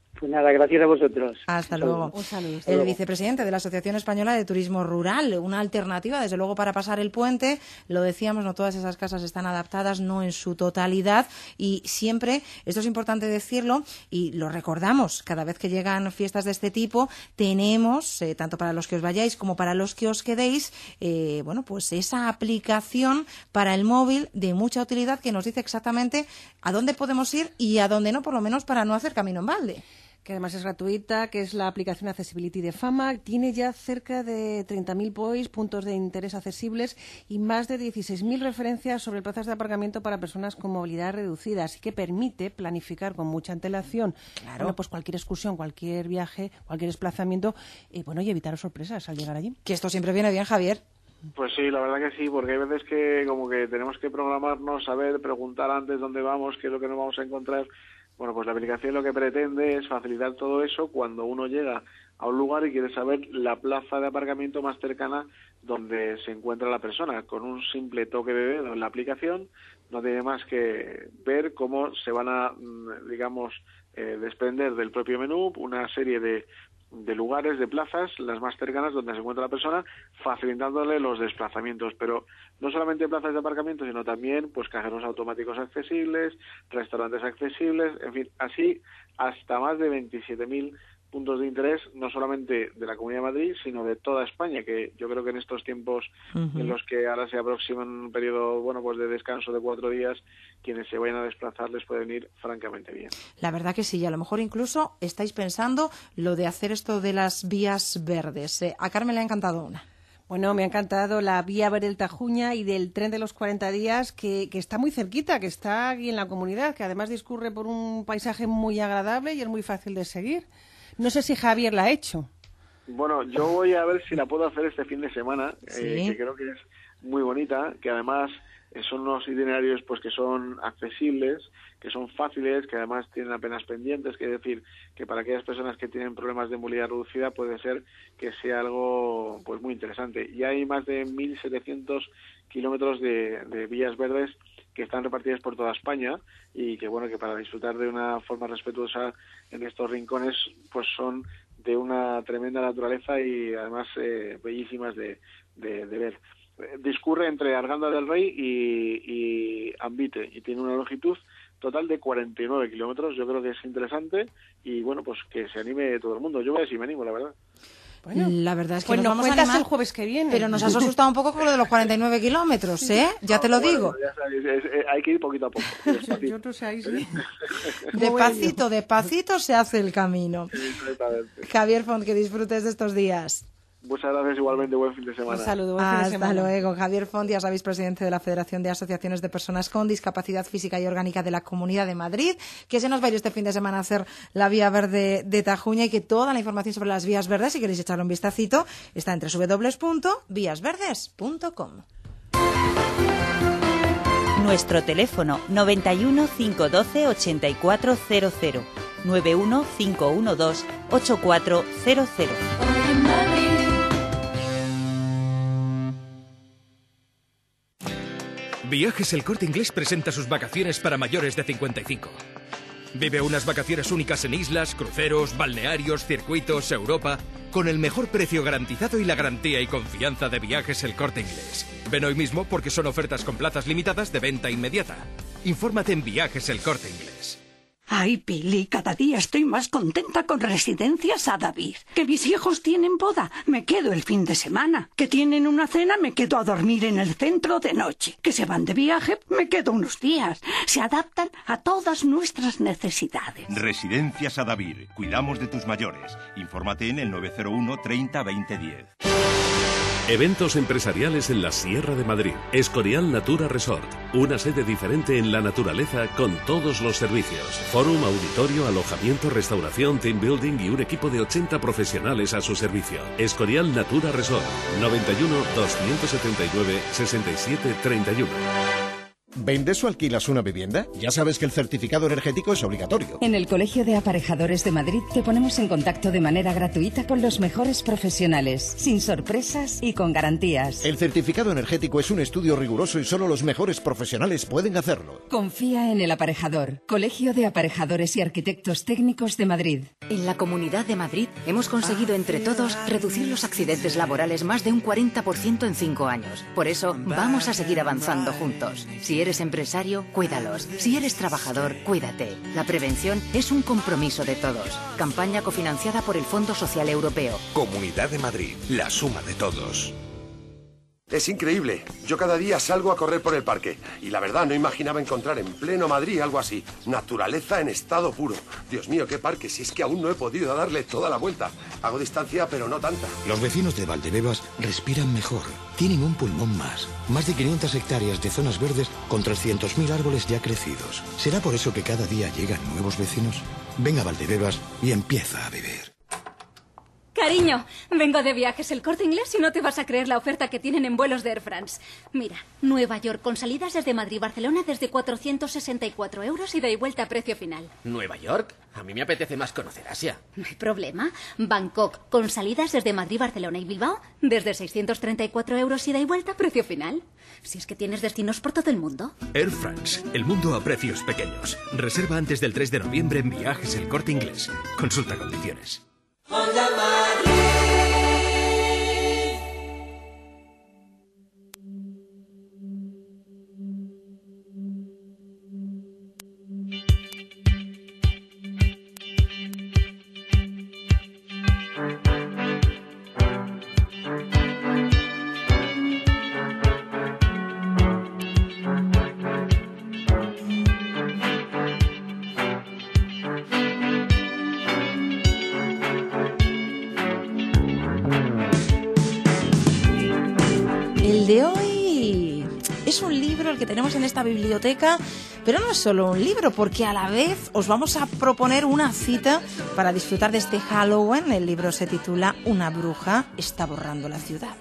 Pues nada, gracias a vosotros. Hasta luego. Un saludo. El luego. vicepresidente de la Asociación Española de Turismo Rural, una alternativa, desde luego, para pasar el puente. Lo decíamos, no todas esas casas están adaptadas, no en su totalidad. Y siempre, esto es importante decirlo, y lo recordamos, cada vez que llegan fiestas de este tipo, tenemos, eh, tanto para los que os vayáis como para los que os quedéis, eh, bueno, pues esa aplicación para el móvil de mucha utilidad que nos dice exactamente a dónde podemos ir y a dónde no, por lo menos para no hacer camino en balde. Que además es gratuita, que es la aplicación Accessibility de Fama. Tiene ya cerca de treinta mil points, puntos de interés accesibles y más de dieciséis mil referencias sobre plazas de aparcamiento para personas con movilidad reducida. Así que permite planificar con mucha antelación claro. bueno, pues cualquier excursión, cualquier viaje, cualquier desplazamiento y, bueno, y evitar sorpresas al llegar allí. Que esto siempre viene bien, Javier. Pues sí, la verdad que sí, porque hay veces que como que tenemos que programarnos, saber, preguntar antes dónde vamos, qué es lo que nos vamos a encontrar. Bueno, pues la aplicación lo que pretende es facilitar todo eso cuando uno llega a un lugar y quiere saber la plaza de aparcamiento más cercana donde se encuentra la persona. Con un simple toque de dedo en la aplicación no tiene más que ver cómo se van a, digamos, eh, desprender del propio menú una serie de de lugares, de plazas, las más cercanas donde se encuentra la persona, facilitándole los desplazamientos, pero no solamente plazas de aparcamiento, sino también pues cajeros automáticos accesibles, restaurantes accesibles, en fin, así hasta más de veintisiete mil puntos de interés, no solamente de la Comunidad de Madrid, sino de toda España, que yo creo que en estos tiempos uh-huh. en los que ahora se aproximan un periodo bueno pues de descanso de cuatro días, quienes se vayan a desplazar les pueden ir francamente bien. La verdad que sí, y a lo mejor incluso estáis pensando lo de hacer esto de las vías verdes. Eh, a Carmen le ha encantado una. Bueno, me ha encantado la vía verde del Tajuña y del tren de los cuarenta días, que, que está muy cerquita, que está aquí en la comunidad, que además discurre por un paisaje muy agradable y es muy fácil de seguir. No sé si Javier la ha hecho. Bueno, yo voy a ver si la puedo hacer este fin de semana, ¿Sí? eh, que creo que es muy bonita, que además eh, son unos itinerarios pues que son accesibles, que son fáciles, que además tienen apenas pendientes, que es decir, que para aquellas personas que tienen problemas de movilidad reducida puede ser que sea algo pues muy interesante. Y hay más de mil setecientos kilómetros de, de vías verdes que están repartidas por toda España y que bueno que para disfrutar de una forma respetuosa en estos rincones pues son de una tremenda naturaleza y además eh, bellísimas de, de, de ver. Discurre entre Arganda del Rey y, y Ambite y tiene una longitud total de cuarenta y nueve kilómetros. Yo creo que es interesante y bueno pues que se anime todo el mundo. Yo voy a ver si me animo, la verdad. Bueno, la verdad es que pues nos nos vamos a cuentas animar, el jueves que viene. Pero nos has asustado un poco con lo de los cuarenta y nueve kilómetros, ¿eh? Ya no, te lo bueno, digo. Ya sabéis, es, es, hay que ir poquito a poco. Yo no sé, ahí sí. Despacito, despacito se hace el camino. Exactamente. Javier Font, que disfrutes de estos días. Muchas gracias, igualmente, buen fin de semana. Un saludo, buen fin de Hasta semana. luego. Javier Font, ya sabéis, presidente de la Federación de Asociaciones de Personas con Discapacidad Física y Orgánica de la Comunidad de Madrid, que se nos va a ir este fin de semana a hacer la vía verde de Tajuña y que toda la información sobre las vías verdes, si queréis echarle un vistacito, está en doble u doble u doble u punto vías verdes punto com. Nuestro teléfono noventa y uno, cinco doce, ochenta y cuatro cero cero, nueve uno cinco uno dos ocho cuatro cero cero. Viajes El Corte Inglés presenta sus vacaciones para mayores de cincuenta y cinco. Vive unas vacaciones únicas en islas, cruceros, balnearios, circuitos, Europa, con el mejor precio garantizado y la garantía y confianza de Viajes El Corte Inglés. Ven hoy mismo porque son ofertas con plazas limitadas de venta inmediata. Infórmate en Viajes El Corte Inglés. Ay, Pili, cada día estoy más contenta con Residencias Adavid. Que mis hijos tienen boda, me quedo el fin de semana. Que tienen una cena, me quedo a dormir en el centro de noche. Que se van de viaje, me quedo unos días. Se adaptan a todas nuestras necesidades. Residencias Adavid. Cuidamos de tus mayores. Infórmate en el nueve cero uno treinta veinte diez. Eventos empresariales en la Sierra de Madrid. Escorial Natura Resort. Una sede diferente en la naturaleza con todos los servicios. Fórum, auditorio, alojamiento, restauración, team building y un equipo de ochenta profesionales a su servicio. Escorial Natura Resort. noventa y uno, doscientos setenta y nueve, sesenta y siete, treinta y uno. ¿Vendes o alquilas una vivienda? Ya sabes que el certificado energético es obligatorio. En el Colegio de Aparejadores de Madrid te ponemos en contacto de manera gratuita con los mejores profesionales, sin sorpresas y con garantías. El certificado energético es un estudio riguroso y solo los mejores profesionales pueden hacerlo. Confía en el aparejador. Colegio de Aparejadores y Arquitectos Técnicos de Madrid. En la Comunidad de Madrid hemos conseguido entre todos reducir los accidentes laborales más de un cuarenta por ciento en cinco años. Por eso vamos a seguir avanzando juntos. Si eres empresario, cuídalos. Si eres trabajador, cuídate. La prevención es un compromiso de todos. Campaña cofinanciada por el Fondo Social Europeo. Comunidad de Madrid, la suma de todos. Es increíble. Yo cada día salgo a correr por el parque y la verdad no imaginaba encontrar en pleno Madrid algo así. Naturaleza en estado puro. Dios mío, qué parque, si es que aún no he podido darle toda la vuelta. Hago distancia, pero no tanta. Los vecinos de Valdebebas respiran mejor. Tienen un pulmón más. Más de quinientas hectáreas de zonas verdes con trescientos mil árboles ya crecidos. ¿Será por eso que cada día llegan nuevos vecinos? Ven a Valdebebas y empieza a vivir. Cariño, vengo de Viajes El Corte Inglés y no te vas a creer la oferta que tienen en vuelos de Air France. Mira, Nueva York con salidas desde Madrid y Barcelona desde cuatrocientos sesenta y cuatro euros y da y vuelta a precio final. ¿Nueva York? A mí me apetece más conocer Asia. No hay problema. Bangkok con salidas desde Madrid, Barcelona y Bilbao desde seiscientos treinta y cuatro euros y da y vuelta a precio final. Si es que tienes destinos por todo el mundo. Air France, el mundo a precios pequeños. Reserva antes del tres de noviembre en Viajes El Corte Inglés. Consulta condiciones. Onda Madrid. De hoy es un libro el que tenemos en esta biblioteca, pero no es solo un libro, porque a la vez os vamos a proponer una cita para disfrutar de este Halloween. El libro se titula Una bruja está borrando la ciudad.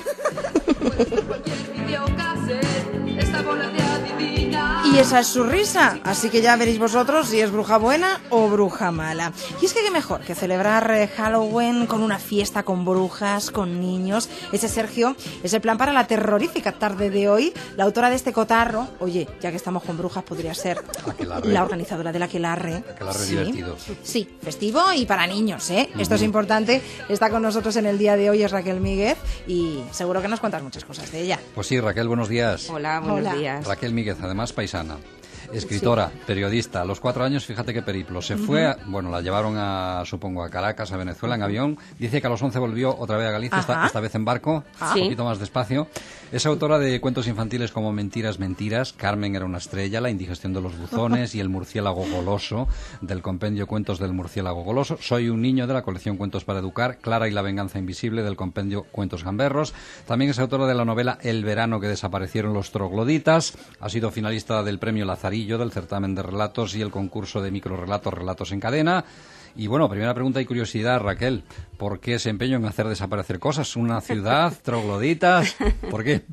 Y esa es su risa, así que ya veréis vosotros si es bruja buena o bruja mala. Y es que qué mejor que celebrar Halloween con una fiesta con brujas, con niños. Ese, Sergio, es el plan para la terrorífica tarde de hoy. La autora de este cotarro, oye, ya que estamos con brujas, podría ser Aquelarre. La organizadora del Aquelarre. Aquelarre Sí. divertido. Sí, festivo y para niños, ¿eh? Uh-huh. Esto es importante. Está con nosotros en el día de hoy, es Raquel Míguez, y seguro que nos cuentas muchas cosas de ella. Pues sí, Raquel, buenos días. Hola, buenos Hola. días. Raquel Míguez, además paisana. Escritora, sí. periodista. A los cuatro años, fíjate qué periplo. Se uh-huh. fue, a, bueno, la llevaron a, supongo, a Caracas, a Venezuela, en avión. Dice que a los once volvió otra vez a Galicia, esta, esta vez en barco, ah. un poquito más despacio. Es autora de cuentos infantiles como Mentiras, Mentiras, Carmen era una estrella, La indigestión de los buzones y El murciélago goloso, del compendio Cuentos del murciélago goloso. Soy un niño, de la colección Cuentos para educar, Clara y la venganza invisible, del compendio Cuentos gamberros. También es autora de la novela El verano que desaparecieron los trogloditas. Ha sido finalista del premio Lazarillo, del certamen de relatos y el concurso de microrelatos Relatos en Cadena. Y bueno, primera pregunta y curiosidad, Raquel, ¿por qué ese empeño en hacer desaparecer cosas? ¿Una ciudad, trogloditas? ¿Por qué?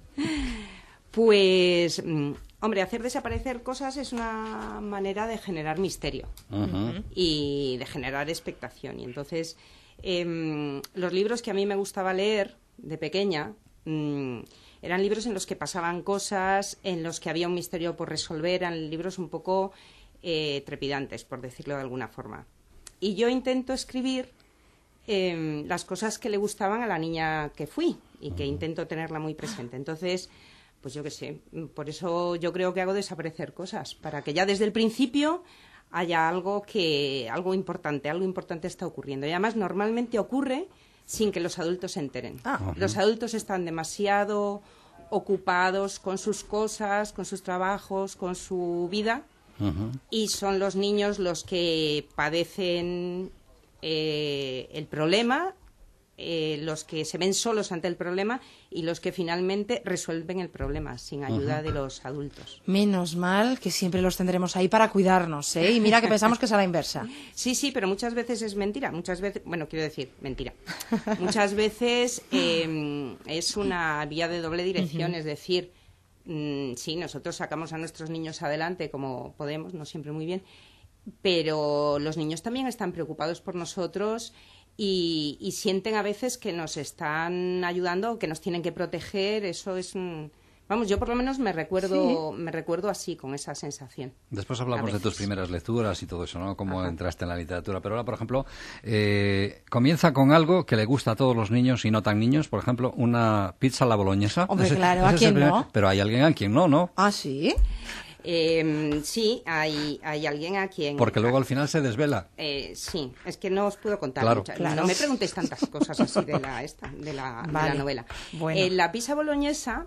Pues, hombre, hacer desaparecer cosas es una manera de generar misterio uh-huh. y de generar expectación. Y entonces, eh, los libros que a mí me gustaba leer de pequeña mm, eran libros en los que pasaban cosas, en los que había un misterio por resolver, eran libros un poco eh, trepidantes, por decirlo de alguna forma. Y yo intento escribir eh, las cosas que le gustaban a la niña que fui y que intento tenerla muy presente. Entonces, pues yo qué sé, por eso yo creo que hago desaparecer cosas, para que ya desde el principio haya algo que algo importante, algo importante está ocurriendo. Y además normalmente ocurre sin que los adultos se enteren. Ah. Los adultos están demasiado ocupados con sus cosas, con sus trabajos, con su vida. Uh-huh. Y son los niños los que padecen eh, el problema, eh, los que se ven solos ante el problema y los que finalmente resuelven el problema sin ayuda uh-huh. de los adultos. Menos mal que siempre los tendremos ahí para cuidarnos, ¿eh? Y mira que pensamos que es a la inversa. Sí, sí, pero muchas veces es mentira. Muchas veces, bueno, quiero decir, mentira. Muchas veces eh, es una vía de doble dirección, uh-huh. es decir, mm, sí, nosotros sacamos a nuestros niños adelante como podemos, no siempre muy bien, pero los niños también están preocupados por nosotros y, y sienten a veces que nos están ayudando, que nos tienen que proteger. Eso es un... Vamos, yo por lo menos me recuerdo, ¿sí? me recuerdo así, con esa sensación. Después hablamos de tus primeras lecturas y todo eso, ¿no? Cómo Ajá. entraste en la literatura. Pero ahora, por ejemplo, eh, comienza con algo que le gusta a todos los niños y no tan niños. Por ejemplo, una pizza a la boloñesa. Hombre, ese, claro, ese ¿a quién primer... no? Pero hay alguien a quien no, ¿no? ¿Ah, sí? Eh, sí, hay, hay alguien a quien... Porque luego al final se desvela. Eh, sí, es que no os puedo contar claro. muchas. Claro. No me preguntéis tantas cosas así de la, esta, de la, vale. de la novela. Bueno. Eh, la pizza boloñesa...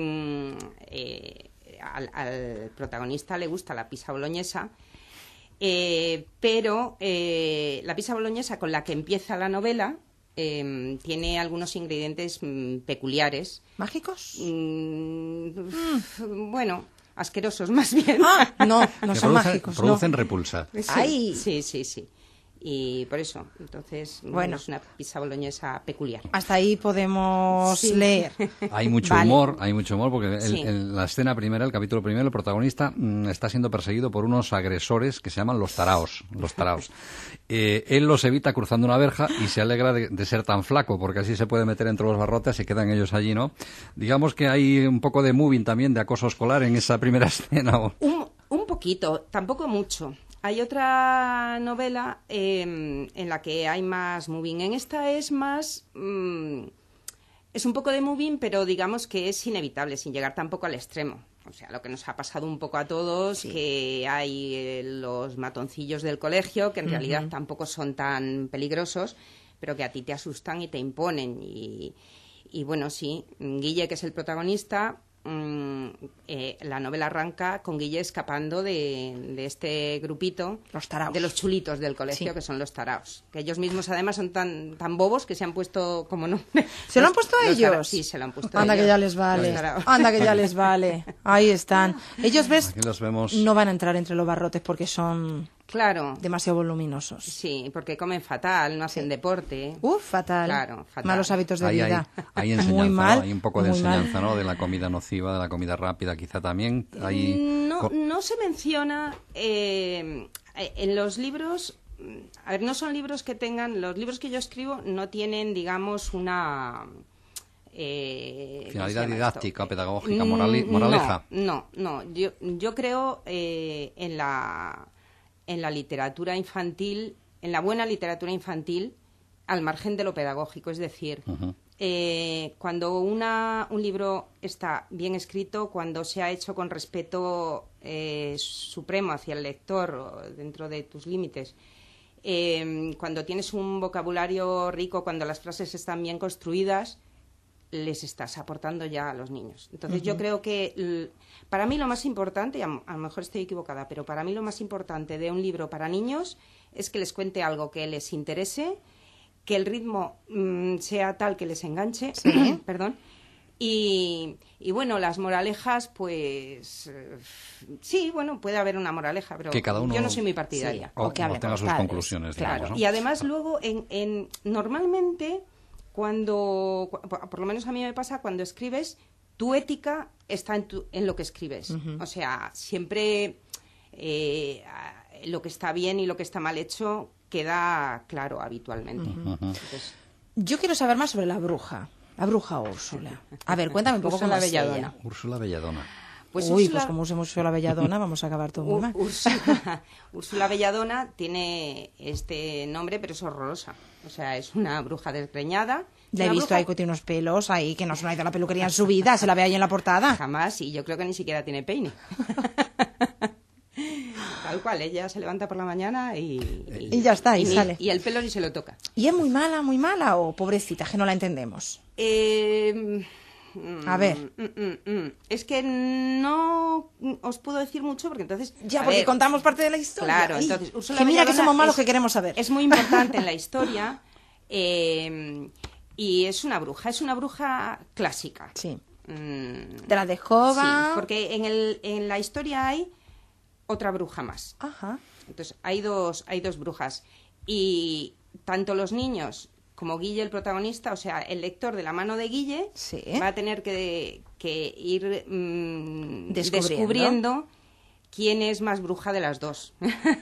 Eh, al, al protagonista le gusta la pizza boloñesa, eh, pero eh, la pizza boloñesa con la que empieza la novela eh, tiene algunos ingredientes mm, peculiares. ¿Mágicos? Mm, mm. Bueno, asquerosos más bien. Ah, no, no que son producen, mágicos. Producen no. repulsa. Sí, Ay. sí, sí, sí. Y por eso, entonces, bueno, es una pizza boloñesa peculiar. Hasta ahí podemos sí. leer. Hay mucho vale. humor, hay mucho humor, porque el, sí. en la escena primera, el capítulo primero, el protagonista mmm, está siendo perseguido por unos agresores que se llaman los taraos. Los taraos. Eh, él los evita cruzando una verja y se alegra de, de ser tan flaco, porque así se puede meter entre los barrotes y quedan ellos allí, ¿no? Digamos que hay un poco de moving también, de acoso escolar en esa primera escena. ¿O? Un, un poquito, tampoco mucho. Hay otra novela eh, en la que hay más moving. En esta es más... Mmm, es un poco de moving, pero digamos que es inevitable, sin llegar tampoco al extremo. O sea, lo que nos ha pasado un poco a todos, sí. que hay eh, los matoncillos del colegio, que en uh-huh. realidad tampoco son tan peligrosos, pero que a ti te asustan y te imponen. Y, y bueno, sí, Guille, que es el protagonista... Mm, eh, la novela arranca con Guille escapando de, de este grupito, los taraos, de los chulitos del colegio, sí. que son los taraos, que ellos mismos además son tan tan bobos que se han puesto como nombre. ¿Se lo han puesto a ellos? Sí, se lo han puesto Anda a ellos. que ya les vale, anda que ya les vale. Ahí están. Ellos, ves, aquí los vemos. No van a entrar entre los barrotes porque son... Claro. Demasiado voluminosos. Sí, porque comen fatal, no hacen sí. deporte. Uf, fatal. Claro, fatal. Malos hábitos de ahí vida. Hay, hay enseñanza, muy mal, ¿no? Hay un poco de muy enseñanza, mal. ¿no? De la comida nociva, de la comida rápida, quizá también. Hay... No, no se menciona eh, en los libros. A ver, no son libros que tengan. Los libros que yo escribo no tienen, digamos, una. Eh, finalidad didáctica, esto? pedagógica, morali, moraleja. No, no, no. Yo, yo creo eh, en la. en la literatura infantil, en la buena literatura infantil, al margen de lo pedagógico. Es decir, uh-huh. eh, cuando una, un libro está bien escrito, cuando se ha hecho con respeto eh, supremo hacia el lector, dentro de tus límites, eh, cuando tienes un vocabulario rico, cuando las frases están bien construidas, les estás aportando ya a los niños. Entonces uh-huh. yo creo que para mí lo más importante, y a, a lo mejor estoy equivocada, pero para mí lo más importante de un libro para niños es que les cuente algo que les interese, que el ritmo mmm, sea tal que les enganche, sí. perdón, y, y bueno, las moralejas, pues eh, sí, bueno, puede haber una moraleja, pero que cada uno, yo no soy muy partidaria. Sí, o, o que o tenga sus padres, conclusiones, claro. digamos, ¿no? Y además luego, en, en normalmente... Cuando, por lo menos a mí me pasa, cuando escribes, tu ética está en, tu, en lo que escribes. Uh-huh. O sea, siempre eh, lo que está bien y lo que está mal hecho queda claro habitualmente. Uh-huh. Entonces, yo quiero saber más sobre la bruja, la bruja Úrsula. A ver, cuéntame un poco Úrsula cómo es Belladona. ella. Úrsula Belladona. Pues Uy, Úrsula... pues como usemos Úrsula Belladona, vamos a acabar todo muy mal. Úrsula, Úrsula Belladona tiene este nombre, pero es horrorosa. O sea, es una bruja desgreñada. La he visto bruja... ahí que tiene unos pelos ahí, que no se ha ido a la peluquería en su vida, se la ve ahí en la portada. Jamás, y yo creo que ni siquiera tiene peine. Tal cual, ella se levanta por la mañana y... Y, y ya está, y, y sale. Ni, y el pelo ni se lo toca. ¿Y es muy mala, muy mala o pobrecita, que no la entendemos? Eh... A ver. Mm, mm, mm. Es que no os puedo decir mucho porque entonces... Ya, porque ver, contamos parte de la historia. Claro, entonces... Úrsula que mira que somos malos es, que queremos saber. Es muy importante en la historia eh, y es una bruja, es una bruja clásica. Sí. Mm, de la de Jova. Sí, porque en, el, en la historia hay otra bruja más. Ajá. Entonces hay dos, hay dos brujas y tanto los niños como Guille el protagonista, o sea, el lector de la mano de Guille sí. va a tener que, que ir mmm, descubriendo. descubriendo quién es más bruja de las dos.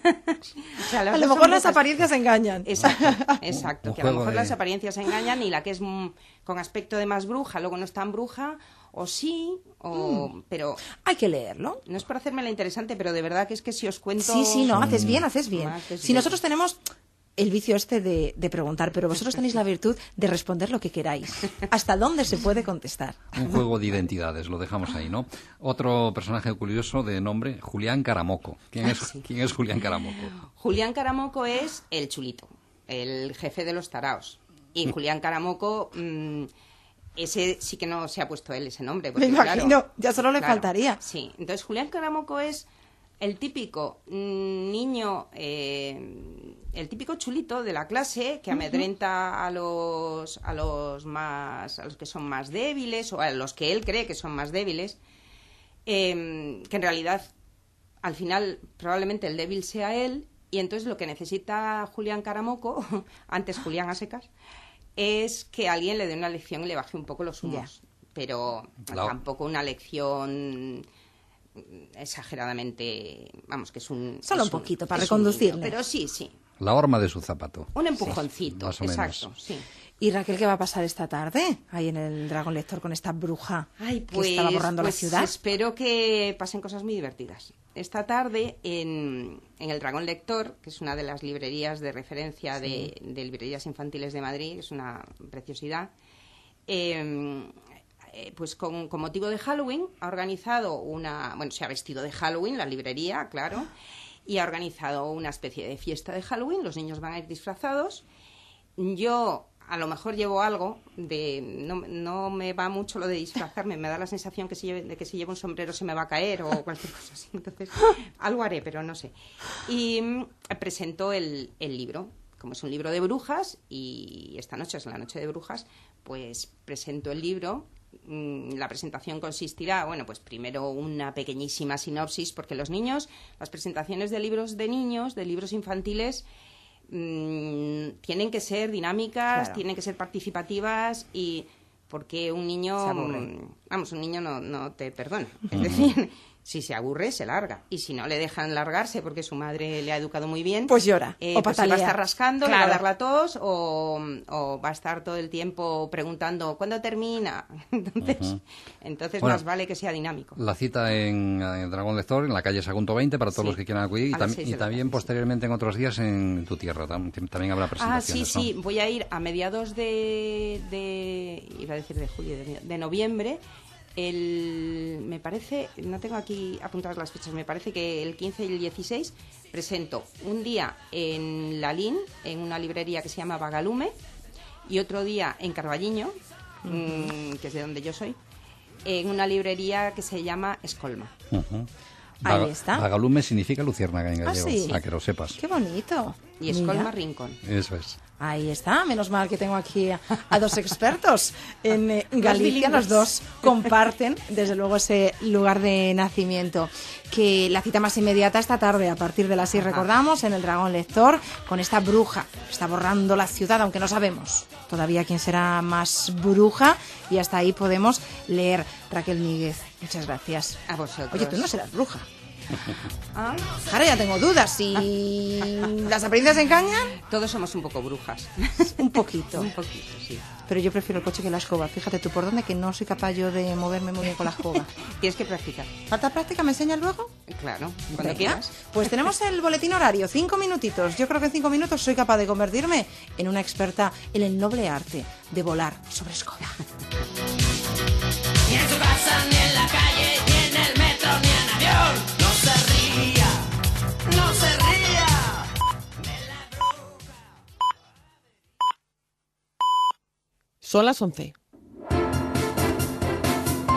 O sea, las a dos lo mejor las brujas. Apariencias engañan. Exacto, exacto. que a lo mejor de... las apariencias engañan y la que es mm, con aspecto de más bruja, luego no es tan bruja, o sí, o... Mm. Pero... Hay que leerlo. No es por hacerme la interesante, pero de verdad que es que si os cuento... Sí, sí, no, haces bien, haces bien. Haces si bien. nosotros tenemos... el vicio este de, de preguntar, pero vosotros tenéis la virtud de responder lo que queráis. ¿Hasta dónde se puede contestar? Un juego de identidades, lo dejamos ahí, ¿no? Otro personaje curioso de nombre, Julián Caramoco. ¿Quién es, sí. ¿quién es Julián Caramoco? Julián Caramoco es el chulito, el jefe de los taraos. Y Julián Caramoco... Mmm, ese sí que no se ha puesto él ese nombre. Porque, Me imagino, claro, ya solo le claro, faltaría. Sí, entonces Julián Caramoco es el típico niño, eh, el típico chulito de la clase que amedrenta a los, a los más, a los que son más débiles o a los que él cree que son más débiles, eh, que en realidad al final probablemente el débil sea él y entonces lo que necesita Julián Caramoco, antes Julián a secas, es que alguien le dé una lección y le baje un poco los humos, yeah. pero la... tampoco una lección exageradamente, vamos, que es un... Solo es un poquito, un, para reconducirle. Pero sí, sí. La horma de su zapato. Un empujoncito, sí, más o exacto, menos. sí. ¿Y Raquel qué va a pasar esta tarde ahí en el Dragón Lector con esta bruja Ay, pues, que estaba borrando pues la ciudad? Espero que pasen cosas muy divertidas. Esta tarde en, en el Dragón Lector, que es una de las librerías de referencia sí. de, de librerías infantiles de Madrid, es una preciosidad, eh, pues con, con motivo de Halloween ha organizado una... Bueno, se ha vestido de Halloween la librería, claro, y ha organizado una especie de fiesta de Halloween. Los niños van a ir disfrazados. Yo a lo mejor llevo algo de... No, no me va mucho lo de disfrazarme, me da la sensación que si lleve, de que si llevo un sombrero se me va a caer o cualquier cosa así. Entonces, algo haré, pero no sé. Y mm, presentó el, el libro. Como es un libro de brujas y esta noche es la noche de brujas, pues presento el libro. La presentación consistirá, bueno, pues primero una pequeñísima sinopsis, porque los niños, las presentaciones de libros de niños, de libros infantiles, mmm, tienen que ser dinámicas, claro. tienen que ser participativas y porque un niño, vamos, un niño no, no te perdona. Es decir, si se aburre, se larga. Y si no le dejan largarse porque su madre le ha educado muy bien... Pues llora, eh, o pues patalea. se va a estar rascando, claro. le va a dar la tos, o, o va a estar todo el tiempo preguntando ¿cuándo termina? Entonces, uh-huh. entonces bueno, más vale que sea dinámico. La cita en, en Dragón Lector, en la calle Sagunto veinte, para todos sí. los que quieran acudir. Y, tam- y también posteriormente en otros días en tu tierra. Tam- también habrá presentaciones. Ah, sí, ¿no? sí. Voy a ir a mediados de... de iba a decir de julio, de, de noviembre... El, me parece, no tengo aquí apuntadas las fechas, me parece que el quince y el dieciséis presento un día en Lalín, en una librería que se llama Bagalume, y otro día en Carballiño, uh-huh. mmm, que es de donde yo soy, en una librería que se llama Escolma. Uh-huh. Ahí Baga- está. Bagalume significa luciérnaga en gallego, ¿Ah, sí? a que lo sepas. Qué bonito. Y Escolma Rincón. Eso es. Ahí está, menos mal que tengo aquí a, a dos expertos en eh, Galicia, los dos comparten desde luego ese lugar de nacimiento. Que la cita más inmediata esta tarde, a partir de las seis, recordamos, en el Dragón Lector, con esta bruja que está borrando la ciudad, aunque no sabemos todavía quién será más bruja, y hasta ahí podemos leer. Raquel Míguez, muchas gracias. A vosotros. Oye, tú no serás bruja. ¿Ah? Ahora ya tengo dudas. ¿Si las apariencias engañan? Todos somos un poco brujas. Un poquito. Un poquito, sí. Pero yo prefiero el coche que la escoba. Fíjate tú por dónde, que no soy capaz yo de moverme muy bien con la escoba. Tienes que practicar. ¿Falta práctica? ¿Me enseñas luego? Claro, cuando Venga. quieras. Pues tenemos el boletín horario, cinco minutitos. Yo creo que en cinco minutos soy capaz de convertirme en una experta en el noble arte de volar sobre escoba. Ni en su casa, ni en la calle, ni en el metro, ni en avión. No se ría, no se ría. Son las once.